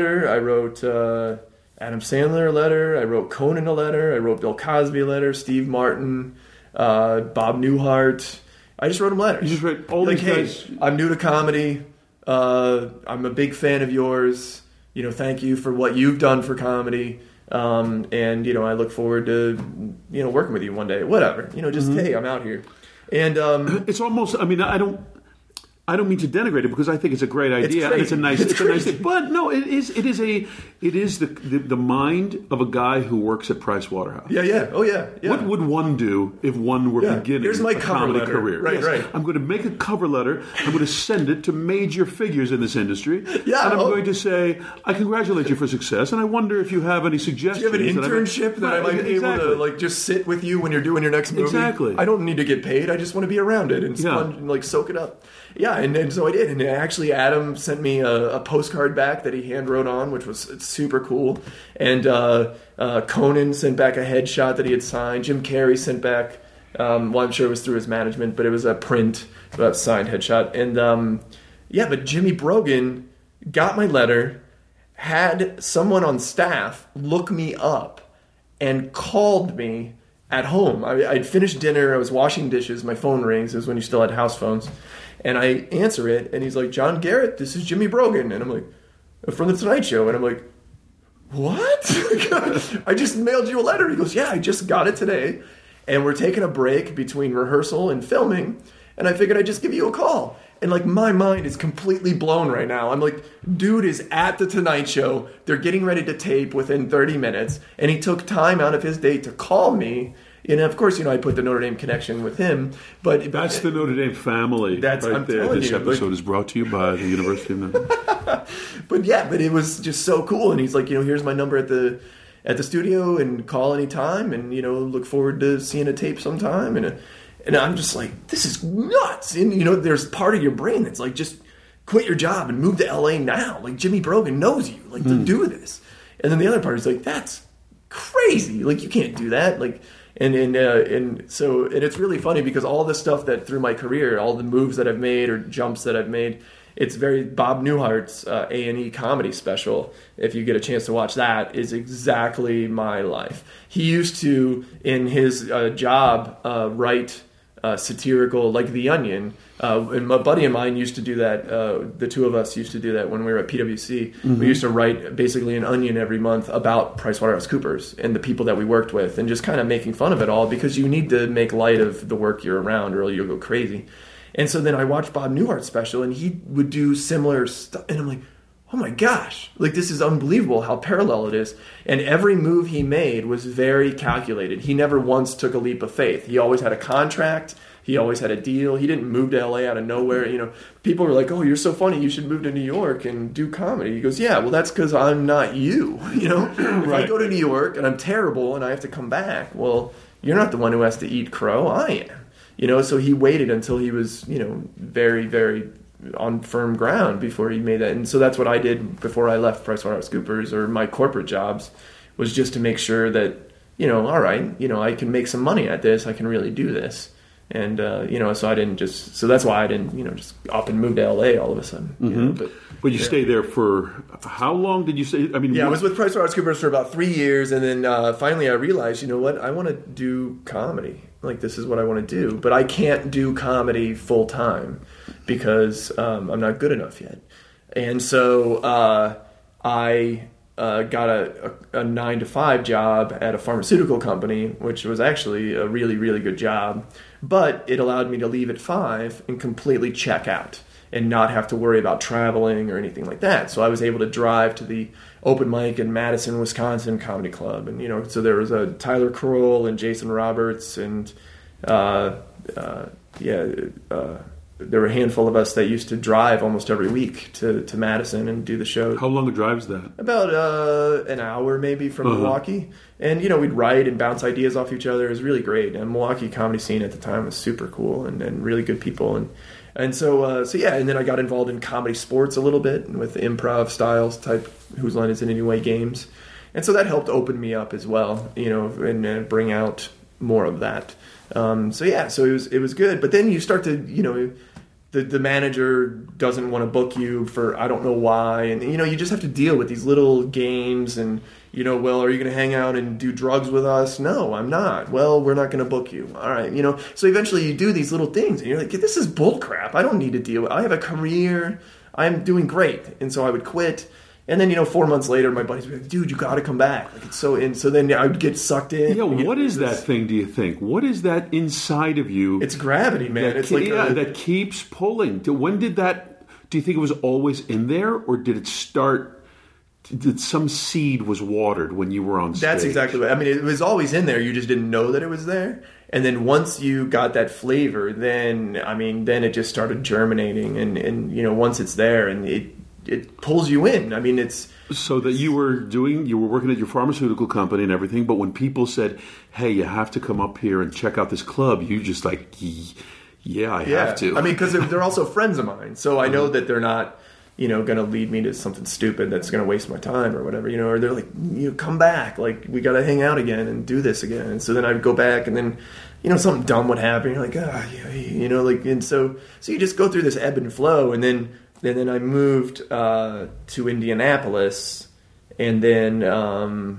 Adam Sandler a letter. I wrote Conan a letter. I wrote Bill Cosby a letter. Steve Martin, Bob Newhart. I just wrote him letters. You just wrote all these guys. Hey, I'm new to comedy. I'm a big fan of yours. Thank you for what you've done for comedy. And I look forward to working with you one day. Whatever. Just hey, I'm out here. And it's almost. I don't mean to denigrate it, because I think it's a great idea and it's a nice thing. But no, it is the mind of a guy who works at Price Waterhouse. Yeah. Oh yeah. What would one do if one were beginning Here's my a comedy letter. career? Right. I'm going to make a cover letter. I'm going to send it to major figures in this industry. Yeah. And I'm going to say, I congratulate you for success, and I wonder if you have any suggestions. Do you have an internship that I might be able to just sit with you when you're doing your next movie? Exactly. I don't need to get paid. I just want to be around it and sponge and soak it up. Yeah, and so I did. And actually, Adam sent me a postcard back that he hand wrote on, which was super cool. And Conan sent back a headshot that he had signed. Jim Carrey sent back, I'm sure it was through his management, but it was a print signed headshot. And but Jimmy Brogan got my letter, had someone on staff look me up, and called me at home. I'd finished dinner. I was washing dishes. My phone rings. It was when you still had house phones. And I answer it, and he's like, John Garrett, this is Jimmy Brogan. And I'm like, from The Tonight Show. And I'm like, what? I just mailed you a letter. He goes, yeah, I just got it today. And we're taking a break between rehearsal and filming. And I figured I'd just give you a call. And my mind is completely blown right now. I'm like, dude is at The Tonight Show. They're getting ready to tape within 30 minutes. And he took time out of his day to call me. And of course, I put the Notre Dame connection with him. But that's the Notre Dame family. That's right I'm there. This episode is brought to you by the University of Notre Dame. But it was just so cool. And he's like, here's my number at the studio, and call anytime, and look forward to seeing a tape sometime. And I'm just like, this is nuts. And there's part of your brain that's like, just quit your job and move to LA now. Like, Jimmy Brogan knows you, to do this. And then the other part is like, that's crazy. Like, you can't do that. Like. And so it's really funny, because all the stuff that through my career, all the moves that I've made or jumps that I've made, It's very Bob Newhart's A&E comedy special. If you get a chance to watch that, is exactly my life. He used to, in his job, write satirical, like The Onion. And a buddy of mine used to do that. The two of us used to do that when we were at PwC. Mm-hmm. We used to write basically an Onion every month about PricewaterhouseCoopers and the people that we worked with, and just kind of making fun of it all, because you need to make light of the work you're around or you'll go crazy. And so then I watched Bob Newhart's special, and he would do similar stuff, and I'm like, oh my gosh, like this is unbelievable how parallel it is. And every move he made was very calculated. He never once took a leap of faith. He always had a contract. He always had a deal. He didn't move to LA out of nowhere. You know, people were like, oh, you're so funny, you should move to New York and do comedy. He goes, yeah, well, that's because I'm not you. You know, if I go to New York and I'm terrible and I have to come back, well, you're not the one who has to eat crow. I am. You know, so he waited until he was, you know, very, very on firm ground before he made that. And so that's what I did before I left PricewaterhouseCoopers or my corporate jobs, was just to make sure that, you know, all right, you know, I can make some money at this. I can really do this. And, you know, so I didn't just, so that's why I didn't, you know, just up and move to LA all of a sudden. Mm-hmm. You know, but you stayed there for, how long did you stay? I mean, I was with PricewaterhouseCoopers for about 3 years. And then finally I realized, you know what, I want to do comedy. Like, this is what I want to do. But I can't do comedy full time because I'm not good enough yet. And so I got a 9-to-5 job at a pharmaceutical company, which was actually a really, really good job. But it allowed me to leave at 5 and completely check out and not have to worry about traveling or anything like that. So I was able to drive to the open mic in Madison, Wisconsin Comedy Club. And, you know, so there was a Tyler Kroll and Jason Roberts and, there were a handful of us that used to drive almost every week to Madison and do the show. How long a drive is that? About an hour maybe from Milwaukee. And, you know, we'd write and bounce ideas off each other. It was really great. And Milwaukee comedy scene at the time was super cool and really good people. And so yeah, and then I got involved in comedy sports a little bit with improv styles type Whose Line Is It Anyway games. And so that helped open me up as well, you know, and bring out more of that. So it was good. But then you start to, you know, the manager doesn't want to book you for I don't know why, and you know, you just have to deal with these little games. And you know, well, are you going to hang out and do drugs with us? No, I'm not. Well, we're not going to book you. All right, you know. So eventually, you do these little things, and you're like, this is bullcrap. I don't need to deal with. I have a career. I'm doing great, and so I would quit. And then, you know, 4 months later, my buddies would be like, dude, you got to come back. Like, it's so in. So then I would get sucked in. Yeah, what is that thing, do you think? What is that inside of you? It's gravity, man. It's that keeps pulling. When did that, do you think it was always in there? Or did it start, did some seed was watered when you were on stage? That's exactly right. I mean, it was always in there. You just didn't know that it was there. And then once you got that flavor, then it just started germinating. And you know, once it's there and it pulls you in. I mean, it's... So that you were working at your pharmaceutical company and everything, but when people said, hey, you have to come up here and check out this club, you just like, I have to. I mean, because they're also friends of mine, so I know that they're not, you know, going to lead me to something stupid that's going to waste my time or whatever, you know, or they're like, you know, come back, like, we got to hang out again and do this again. And so then I would go back and then, you know, something dumb would happen. You're like, you know, like, and so you just go through this ebb and flow. And then I moved to Indianapolis, and then and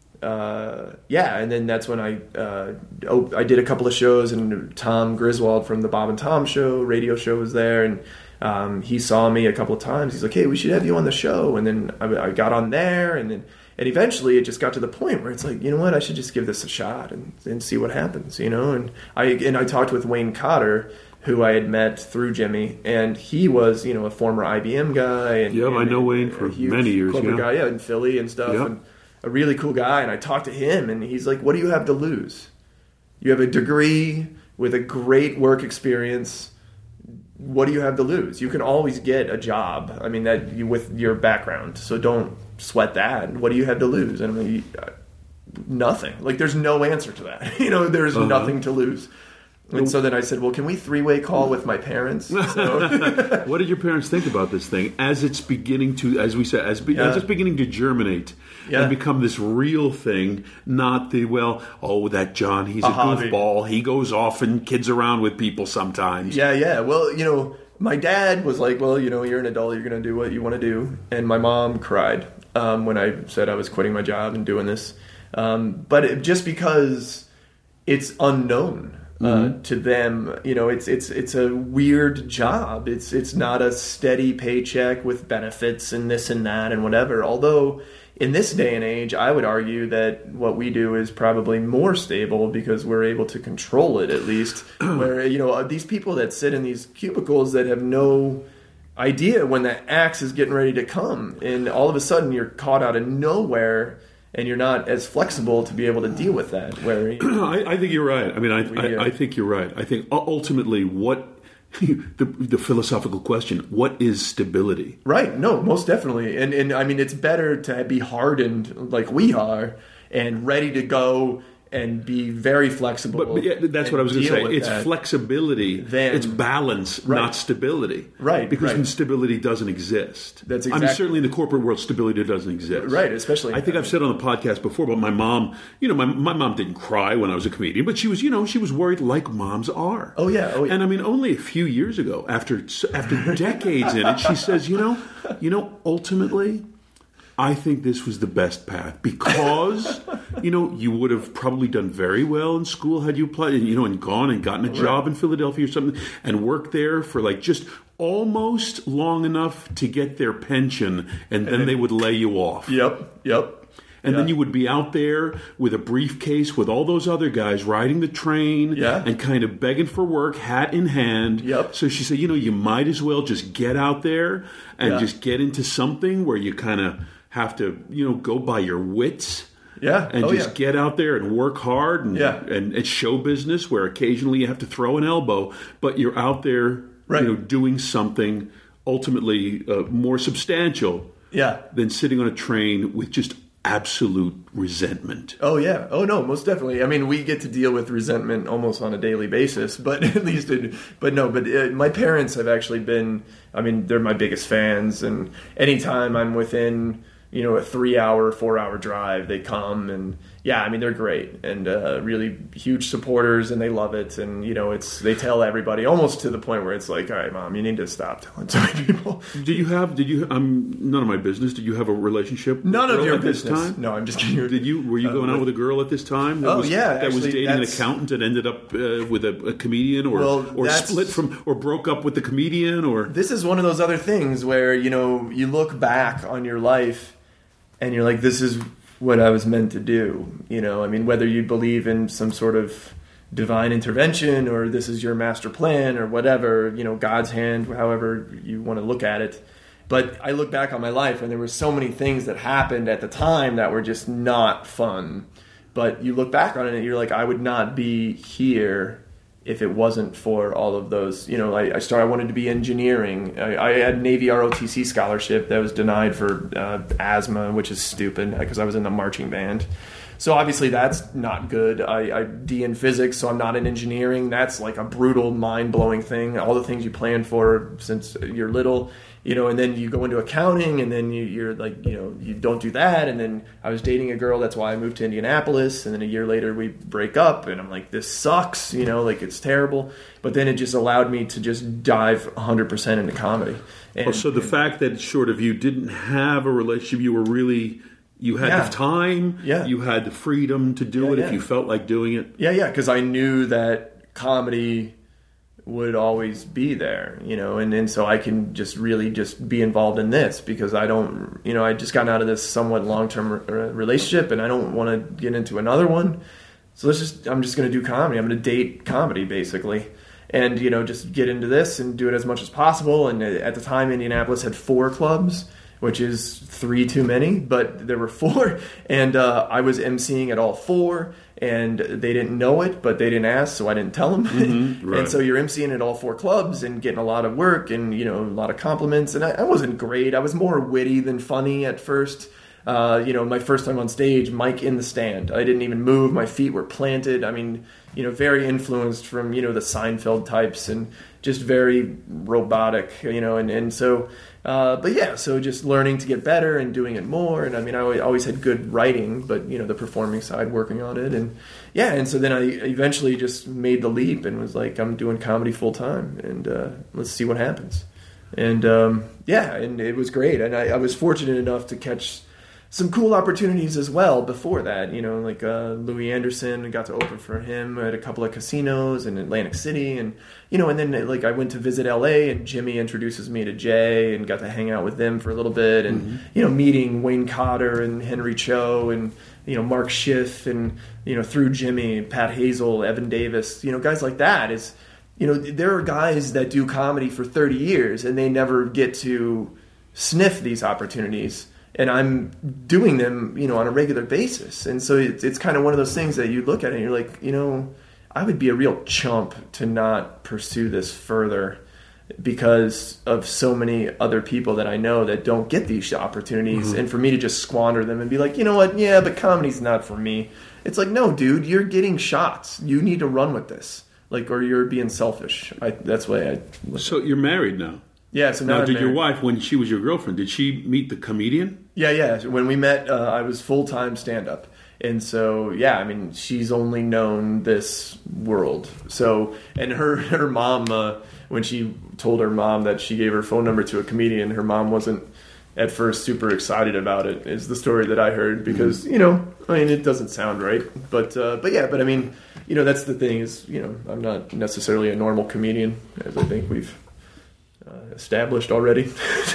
then that's when I did a couple of shows, and Tom Griswold from the Bob and Tom Show radio show was there, and he saw me a couple of times. He's like, hey, we should have you on the show. And then I got on there, and eventually it just got to the point where it's like, you know what, I should just give this a shot and see what happens, you know. And I talked with Wayne Cotter, who I had met through Jimmy, and he was, you know, a former IBM guy. And I know Wayne for many years. Guy, in Philly and stuff, and a really cool guy. And I talked to him, and he's like, "What do you have to lose? You have a degree with a great work experience. What do you have to lose? You can always get a job. I mean, with your background, so don't sweat that. What do you have to lose?" And I'm like, nothing. Like, there's no answer to that. You know, there's nothing to lose. And so then I said, well, can we three-way call with my parents? So. What did your parents think about this thing as it's beginning to, as we said, as it's beginning to germinate and become this real thing, not that John, he's a goofball. He goes off and kids around with people sometimes. Yeah. Well, you know, my dad was like, well, you're an adult, you're going to do what you want to do. And my mom cried when I said I was quitting my job and doing this. But just because it's unknown to them, it's a weird job. It's not a steady paycheck with benefits and this and that and whatever. Although in this day and age, I would argue that what we do is probably more stable because we're able to control it, at least. Where, these people that sit in these cubicles that have no idea when the axe is getting ready to come, and all of a sudden you're caught out of nowhere and you're not as flexible to be able to deal with that. Where I think you're right. I mean, I think you're right. I think ultimately what the philosophical question, what is stability? Right. No, most definitely. And I mean, it's better to be hardened like we are and ready to go and be very flexible. But yeah, that's what I was going to say. It's flexibility. It's balance, not stability. Right. Because stability doesn't exist. That's exactly. I mean, certainly in the corporate world, stability doesn't exist. Right. Especially. I think I've said on the podcast before about my mom. My mom didn't cry when I was a comedian, but she was, she was worried like moms are. Oh yeah. And I mean, only a few years ago, after decades in it, she says, ultimately, I think this was the best path because, you would have probably done very well in school had you applied, and gone and gotten a job in Philadelphia or something and worked there for like just almost long enough to get their pension, and then they would lay you off. Yep. And then you would be out there with a briefcase with all those other guys riding the train and kind of begging for work, hat in hand. Yep. So she said, you might as well just get out there and just get into something where you kind of have to, go by your wits. Yeah. And get out there and work hard. And it's show business where occasionally you have to throw an elbow, but you're out there, doing something ultimately more substantial than sitting on a train with just absolute resentment. Oh yeah. Oh no, most definitely. I mean, we get to deal with resentment almost on a daily basis, but at least my parents have actually been, I mean, they're my biggest fans, and anytime I'm within, a 3-hour, 4-hour drive, they come, and I mean, they're great and really huge supporters, and they love it, and they tell everybody almost to the point where it's like, all right, Mom, you need to stop telling so many people. Did you none of my business, did you have a relationship none of your business time? No, I'm just kidding. Were you going out with a girl at this time that was dating an accountant and ended up with a comedian, or split from, or broke up with the comedian? Or this is one of those other things where you look back on your life and you're like, this is what I was meant to do. I mean, whether you believe in some sort of divine intervention or this is your master plan or whatever, God's hand, however you want to look at it. But I look back on my life and there were so many things that happened at the time that were just not fun. But you look back on it and you're like, I would not be here if it wasn't for all of those. I wanted to be engineering. I had Navy ROTC scholarship that was denied for asthma, which is stupid because I was in the marching band. So obviously that's not good. I D in physics, so I'm not in engineering. That's like a brutal, mind-blowing thing. All the things you plan for since you're little, and then you go into accounting, and then you're like, you don't do that. And then I was dating a girl. That's why I moved to Indianapolis. And then a year later we break up, and I'm like, this sucks. Like it's terrible. But then it just allowed me to just dive 100% into comedy. So the fact that sort of you didn't have a relationship, you had the time, you had the freedom to do it if you felt like doing it. Yeah, because I knew that comedy would always be there, and so I can just really just be involved in this because I don't, I just gotten out of this somewhat long-term relationship and I don't want to get into another one. So I'm just going to do comedy. I'm going to date comedy basically. And, just get into this and do it as much as possible. And at the time, Indianapolis had 4 clubs, which is 3 too many, but there were 4, and I was emceeing at all 4, and they didn't know it, but they didn't ask, so I didn't tell them. Right. And so you're emceeing at all 4 clubs and getting a lot of work and, a lot of compliments, and I wasn't great. I was more witty than funny at first. My first time on stage, mic in the stand. I didn't even move. My feet were planted. I mean, very influenced from, the Seinfeld types and just very robotic, and so But yeah, so just learning to get better and doing it more. And I mean, I always had good writing, but the performing side, working on it. And yeah, and so then I eventually just made the leap and was like, I'm doing comedy full time, and let's see what happens. And yeah, and it was great. And I was fortunate enough to catch some cool opportunities as well before that, like Louis Anderson, I got to open for him at a couple of casinos in Atlantic City, and and then like I went to visit LA, and Jimmy introduces me to Jay and got to hang out with them for a little bit, and meeting Wayne Cotter and Henry Cho and Mark Schiff, and through Jimmy, Pat Hazel, Evan Davis, guys like that is there are guys that do comedy for 30 years and they never get to sniff these opportunities. And I'm doing them, on a regular basis. And so it's kind of one of those things that you look at and you're like, I would be a real chump to not pursue this further because of so many other people that I know that don't get these opportunities. And for me to just squander them and be like, you know what? Yeah, but comedy's not for me. It's like, no, dude, you're getting shots. You need to run with this. Like, or you're being selfish. That's the way I... So you're married now? Yeah, so now did your wife, when she was your girlfriend, did she meet the comedian? Yeah. When we met, I was full-time stand-up. And so, yeah, I mean, she's only known this world. So, and her mom, when she told her mom that she gave her phone number to a comedian, her mom wasn't at first super excited about it, is the story that I heard. Because, I mean, it doesn't sound right. But I mean, that's the thing is, I'm not necessarily a normal comedian, as I think we've... established already.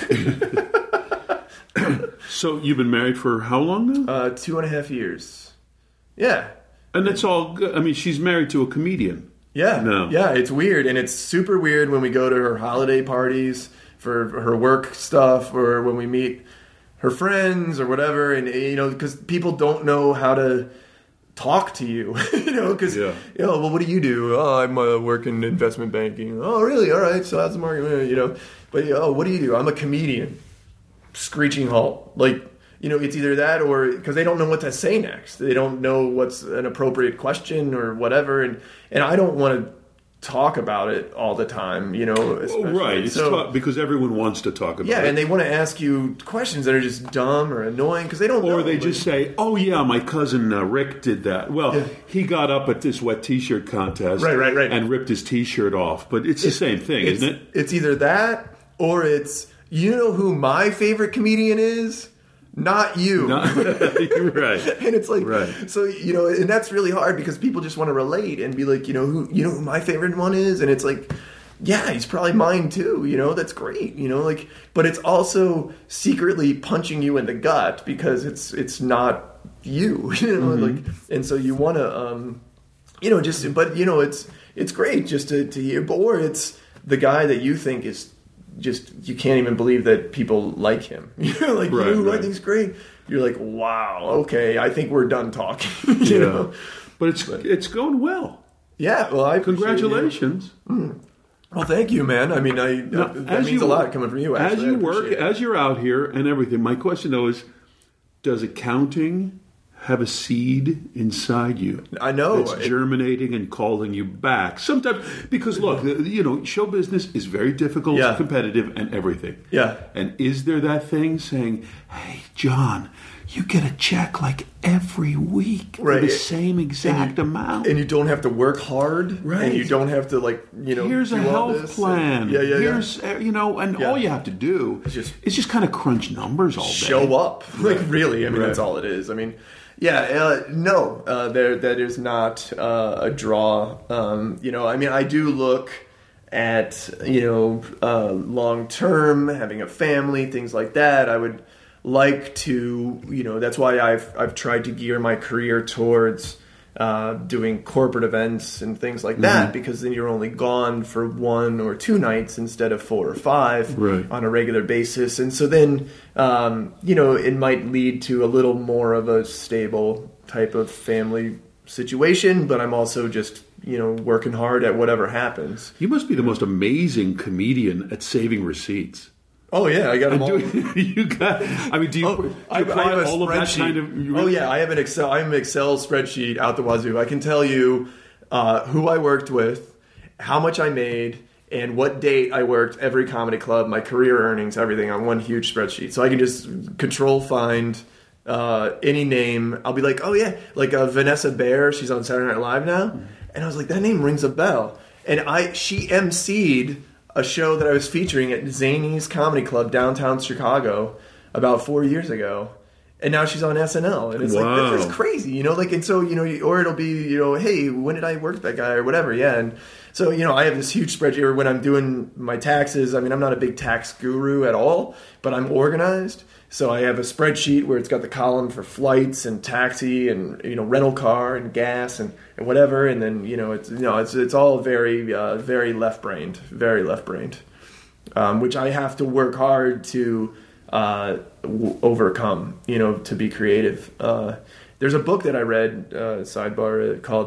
So you've been married for how long now? 2.5 years. Yeah. And that's all good. I mean, she's married to a comedian. Yeah. No. Yeah, it's weird. And it's super weird when we go to her holiday parties for her work stuff, or when we meet her friends or whatever. And, because people don't know how to talk to you, because, well, what do you do? Oh, I'm working investment banking. Oh, really? All right. So how's the market? But, what do you do? I'm a comedian. Screeching halt. Like, it's either that or because they don't know what to say next. They don't know what's an appropriate question or whatever. And I don't want to talk about it all the time, Right. So, because everyone wants to talk about it. Yeah, and they want to ask you questions that are just dumb or annoying because they don't know. Or they just say, oh, yeah, my cousin Rick did that. Well, he got up at this wet T-shirt contest right. and ripped his T-shirt off. But it's the same thing, isn't it? It's either that or it's, who my favorite comedian is? Not you. You're right. And it's like, right. So, and that's really hard because people just want to relate and be like, who my favorite one is? And it's like, yeah, he's probably mine too, that's great, but it's also secretly punching you in the gut because it's not you, like, and so you want to, it's great just to hear, or it's the guy that you think is just, you can't even believe that people like him. Like, who I think's great. You're like, wow, okay, I think we're done talking. you know? But it's going well. Yeah, well, congratulations. Well, thank you, man. I mean, that means a lot coming from you. Actually, as you work, as you're out here and everything. My question though is, does accounting have a seed inside you? I know it's germinating and calling you back sometimes, because look, show business is very difficult, competitive, and everything. Yeah. And is there that thing saying, "Hey, John, you get a check like every week for the same exact amount, and you don't have to work hard, right? And you don't have to here's a health plan, here's and all you have to do is just kind of crunch numbers all day, show up, really. I mean, that's all it is. I mean. No, that is not a draw. I mean, I do look at, long term, having a family, things like that. I would like to, that's why I've tried to gear my career towards doing corporate events and things like that, because then you're only gone for 1 or 2 nights instead of 4 or 5 on a regular basis. And so then, it might lead to a little more of a stable type of family situation, but I'm also just, working hard at whatever happens. You must be the most amazing comedian at saving receipts. Oh yeah, I got them all. Do you apply all of that kind of? I have an Excel. I have an Excel spreadsheet out the wazoo. I can tell you who I worked with, how much I made, and what date I worked, every comedy club, my career earnings, everything on one huge spreadsheet. So I can just control find any name. I'll be like, oh yeah, like Vanessa Bayer, she's on Saturday Night Live now. And I was like, that name rings a bell. And she emceed a show that I was featuring at Zany's Comedy Club downtown Chicago about 4 years ago. And now she's on SNL, and it's like, that's crazy, you know, like, and so, you know, or it'll be, you know, hey, when did I work with that guy or whatever, yeah, and so, you know, I have this huge spreadsheet, or when I'm doing my taxes, I mean, I'm not a big tax guru at all, but I'm organized, so I have a spreadsheet where it's got the column for flights and taxi and, you know, rental car and gas and whatever, and then, you know, it's all very, very left-brained, which I have to work hard to overcome, you know, to be creative. There's a book that I read, sidebar, called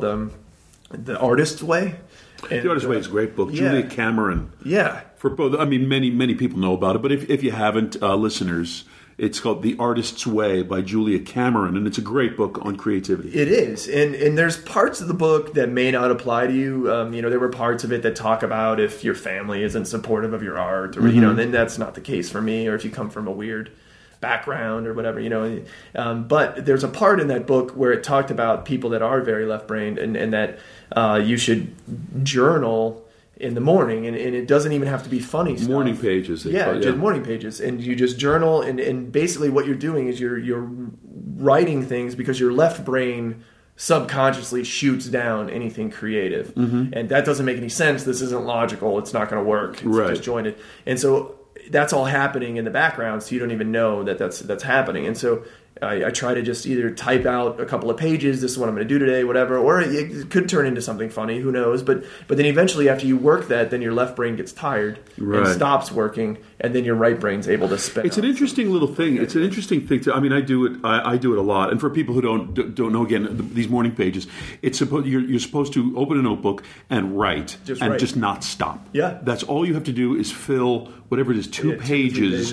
The Artist's Way. And, The Artist's Way is a great book. Yeah. Julia Cameron. Yeah. For both, I mean, many people know about it, but if you haven't, listeners, it's called The Artist's Way by Julia Cameron, and it's a great book on creativity. It is, and there's parts of the book that may not apply to you. You know, there were parts of it that talk about if your family isn't supportive of your art, or you know, then that's not the case for me. Or if you come from a weird background or whatever, you know. But there's a part in that book where it talked about people that are very left-brained, and that you should journal in the morning, and it doesn't even have to be funny stuff. Morning pages. Just morning pages, and you just journal, and basically what you're doing is you're writing things because your left brain subconsciously shoots down anything creative, and that doesn't make any sense. This isn't logical. It's not going to work. It's disjointed, and so that's all happening in the background, so you don't even know that that's happening, and so. I try to just either type out a couple of pages, this is what I'm going to do today, whatever, or it could turn into something funny, who knows, but then eventually after you work that, then your left brain gets tired and stops working, and then your right brain's able to spin. It's an interesting little thing. It's an interesting thing I mean, I do it a lot, and for people who don't know, again, these morning pages, you're supposed to open a notebook and write, just not stop. Yeah. That's all you have to do is fill whatever it is, two pages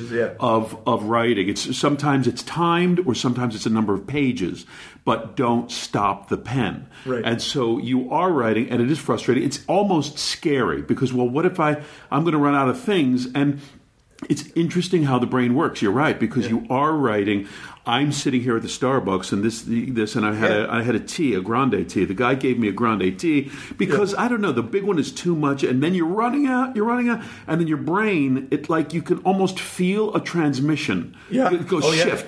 of writing. Sometimes it's timed, or sometimes it's a number of pages, but don't stop the pen. Right. And so you are writing, and it is frustrating. It's almost scary because, well, what if I'm going to run out of things? And it's interesting how the brain works. You're right, because you are writing. I'm sitting here at the Starbucks, and this, and I had a tea, a grande tea. The guy gave me a grande tea because I don't know, the big one is too much, and then you're running out, and then your brain, it like you can almost feel a transmission. Yeah, it goes shift,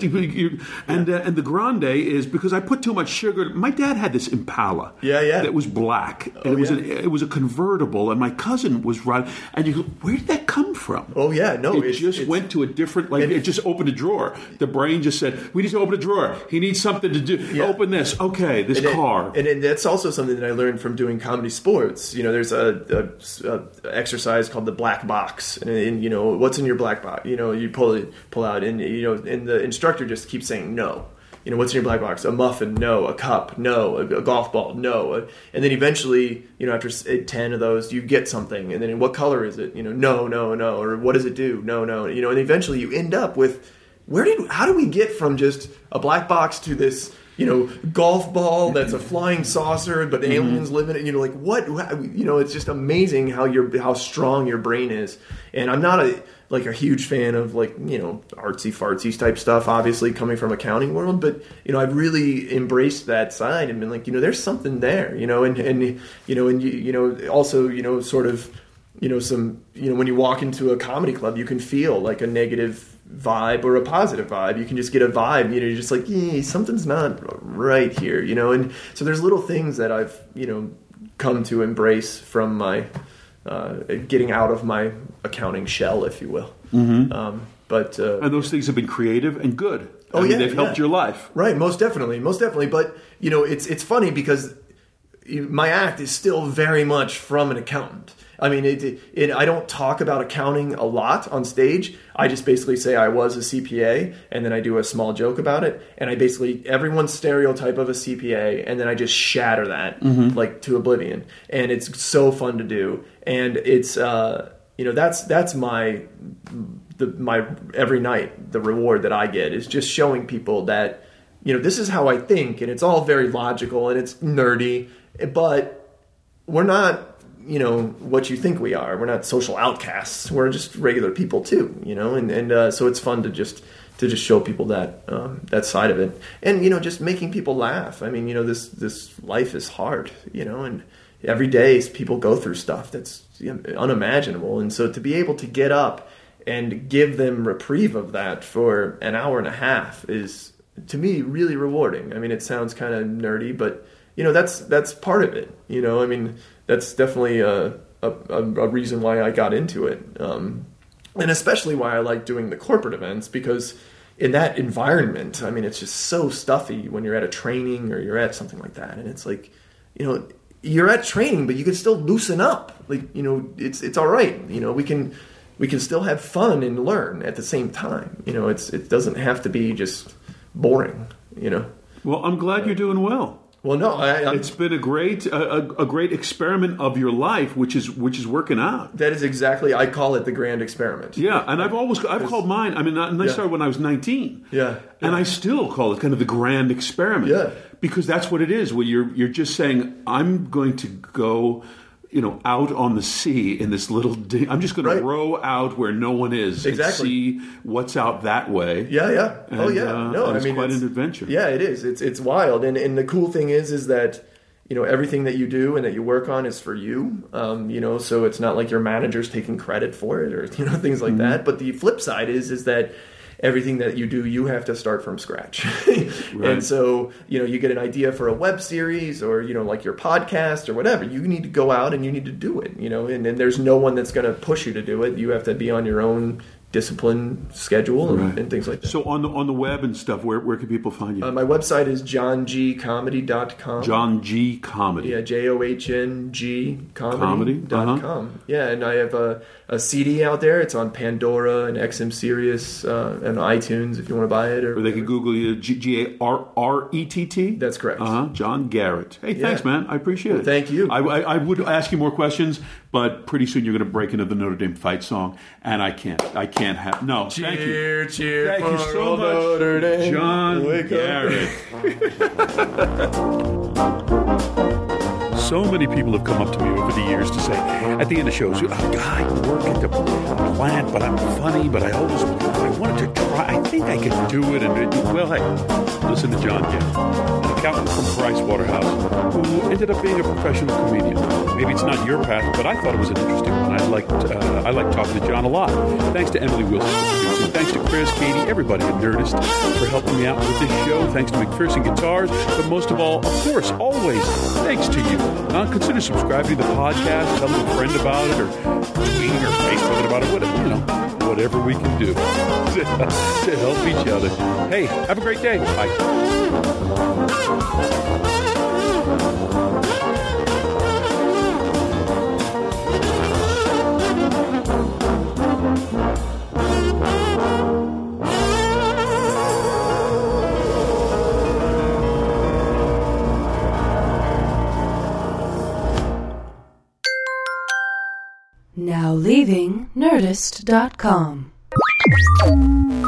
and the grande is because I put too much sugar. My dad had this Impala, that was black, and it was a convertible, and my cousin was riding, and you go, where did that come from? Oh yeah, no, it just went to a different, like it just opened a drawer. The brain just said, we need to open a drawer. He needs something to do. Yeah. Open this. Okay, this car. And that's also something that I learned from doing comedy sports. You know, there's a exercise called the black box. And you know, what's in your black box? You know, you pull out, and you know, and the instructor just keeps saying no. You know, what's in your black box? A muffin? No. A cup? No. A golf ball? No. And then eventually, you know, after 10 of those, you get something. And then what color is it? You know, no. Or what does it do? No. You know, and eventually you end up with, how do we get from just a black box to this, you know, golf ball that's a flying saucer, but aliens live in it? You know, like what? You know, it's just amazing how strong your brain is. And I'm not a huge fan of, like, you know, artsy fartsy type stuff, obviously coming from accounting world, but you know, I've really embraced that side and been like, you know, there's something there, you know, and you know, and you know, also, you know, sort of, you know, some, you know, when you walk into a comedy club, you can feel like a negative vibe or a positive vibe. You can just get a vibe, you know, you're just like, something's not right here, you know. And so there's little things that I've, you know, come to embrace from my getting out of my accounting shell, if you will. And those things have been creative and good. I mean, they've helped your life, right? Most definitely. But you know, it's funny because my act is still very much from an accountant. I mean, I don't talk about accounting a lot on stage. I just basically say I was a CPA, and then I do a small joke about it. And I basically, everyone's stereotype of a CPA, and then I just shatter that, like, to oblivion. And it's so fun to do. And it's, you know, that's my every night, the reward that I get is just showing people that, you know, this is how I think, and it's all very logical, and it's nerdy, but we're not what you think we are. We're not social outcasts. We're just regular people too, and so it's fun to just show people that side of it, and just making people laugh. I mean, this life is hard, and every day people go through stuff that's unimaginable, and so to be able to get up and give them reprieve of that for an hour and a half is, to me, really rewarding. I mean, it sounds kind of nerdy, but that's part of it. I mean, that's definitely a reason why I got into it, and especially why I like doing the corporate events, because in that environment, I mean, it's just so stuffy when you're at a training or you're at something like that, and it's like, you're at training, but you can still loosen up. Like, it's all right. We can still have fun and learn at the same time. It doesn't have to be just boring. Well, I'm glad you're doing well. Well, no, it's been a great experiment of your life, which is working out. That is exactly. I call it the grand experiment. Yeah, and I've called mine. I mean, I started when I was 19. Yeah, and I still call it kind of the grand experiment. Yeah, because that's what it is. Where you're just saying, I'm going to go, out on the sea in this little I'm just going to row out where no one is. Exactly. And see what's out that way. Yeah. And, oh, yeah. No, it's quite an adventure. Yeah, it is. It's wild. And the cool thing is that, everything that you do and that you work on is for you. So it's not like your manager's taking credit for it or, things like that. But the flip side is that everything that you do, you have to start from scratch. Right. And so, you get an idea for a web series or, like your podcast or whatever, you need to go out and you need to do it, and there's no one that's going to push you to do it. You have to be on your own discipline schedule and things like that. So on the web and stuff, where can people find you? My website is johngcomedy.com. John G. Comedy. Yeah, JOHNG comedy.com. Yeah, and I have a CD out there. It's on Pandora and XM Sirius and iTunes if you want to buy it. Or they can Google you, Garrett. That's correct. John Garrett. Hey, thanks, man. I appreciate it. Thank you. I would ask you more questions, but pretty soon you're going to break into the Notre Dame fight song, and I can't have... No, thank you. Cheer, thank you so much, Notre Dame. John Garrett. So many people have come up to me over the years to say, at the end of shows, I work at the plant, but I'm funny, but I wanted to try. I think I could do it. Well, hey, listen to John Garrett, an accountant from Price Waterhouse, who ended up being a professional comedian. Maybe it's not your path, but I thought it was an interesting one. I liked talking to John a lot. Thanks to Emily Wilson for producing. Thanks to Chris, Katie, everybody at Nerdist for helping me out with this show. Thanks to McPherson Guitars, but most of all, of course, always, thanks to you. Consider subscribing to the podcast, tell a friend about it, or tweeting or Facebooking about it, whatever we can do to help each other. Hey, have a great day. Bye. Now leaving Nerdist.com.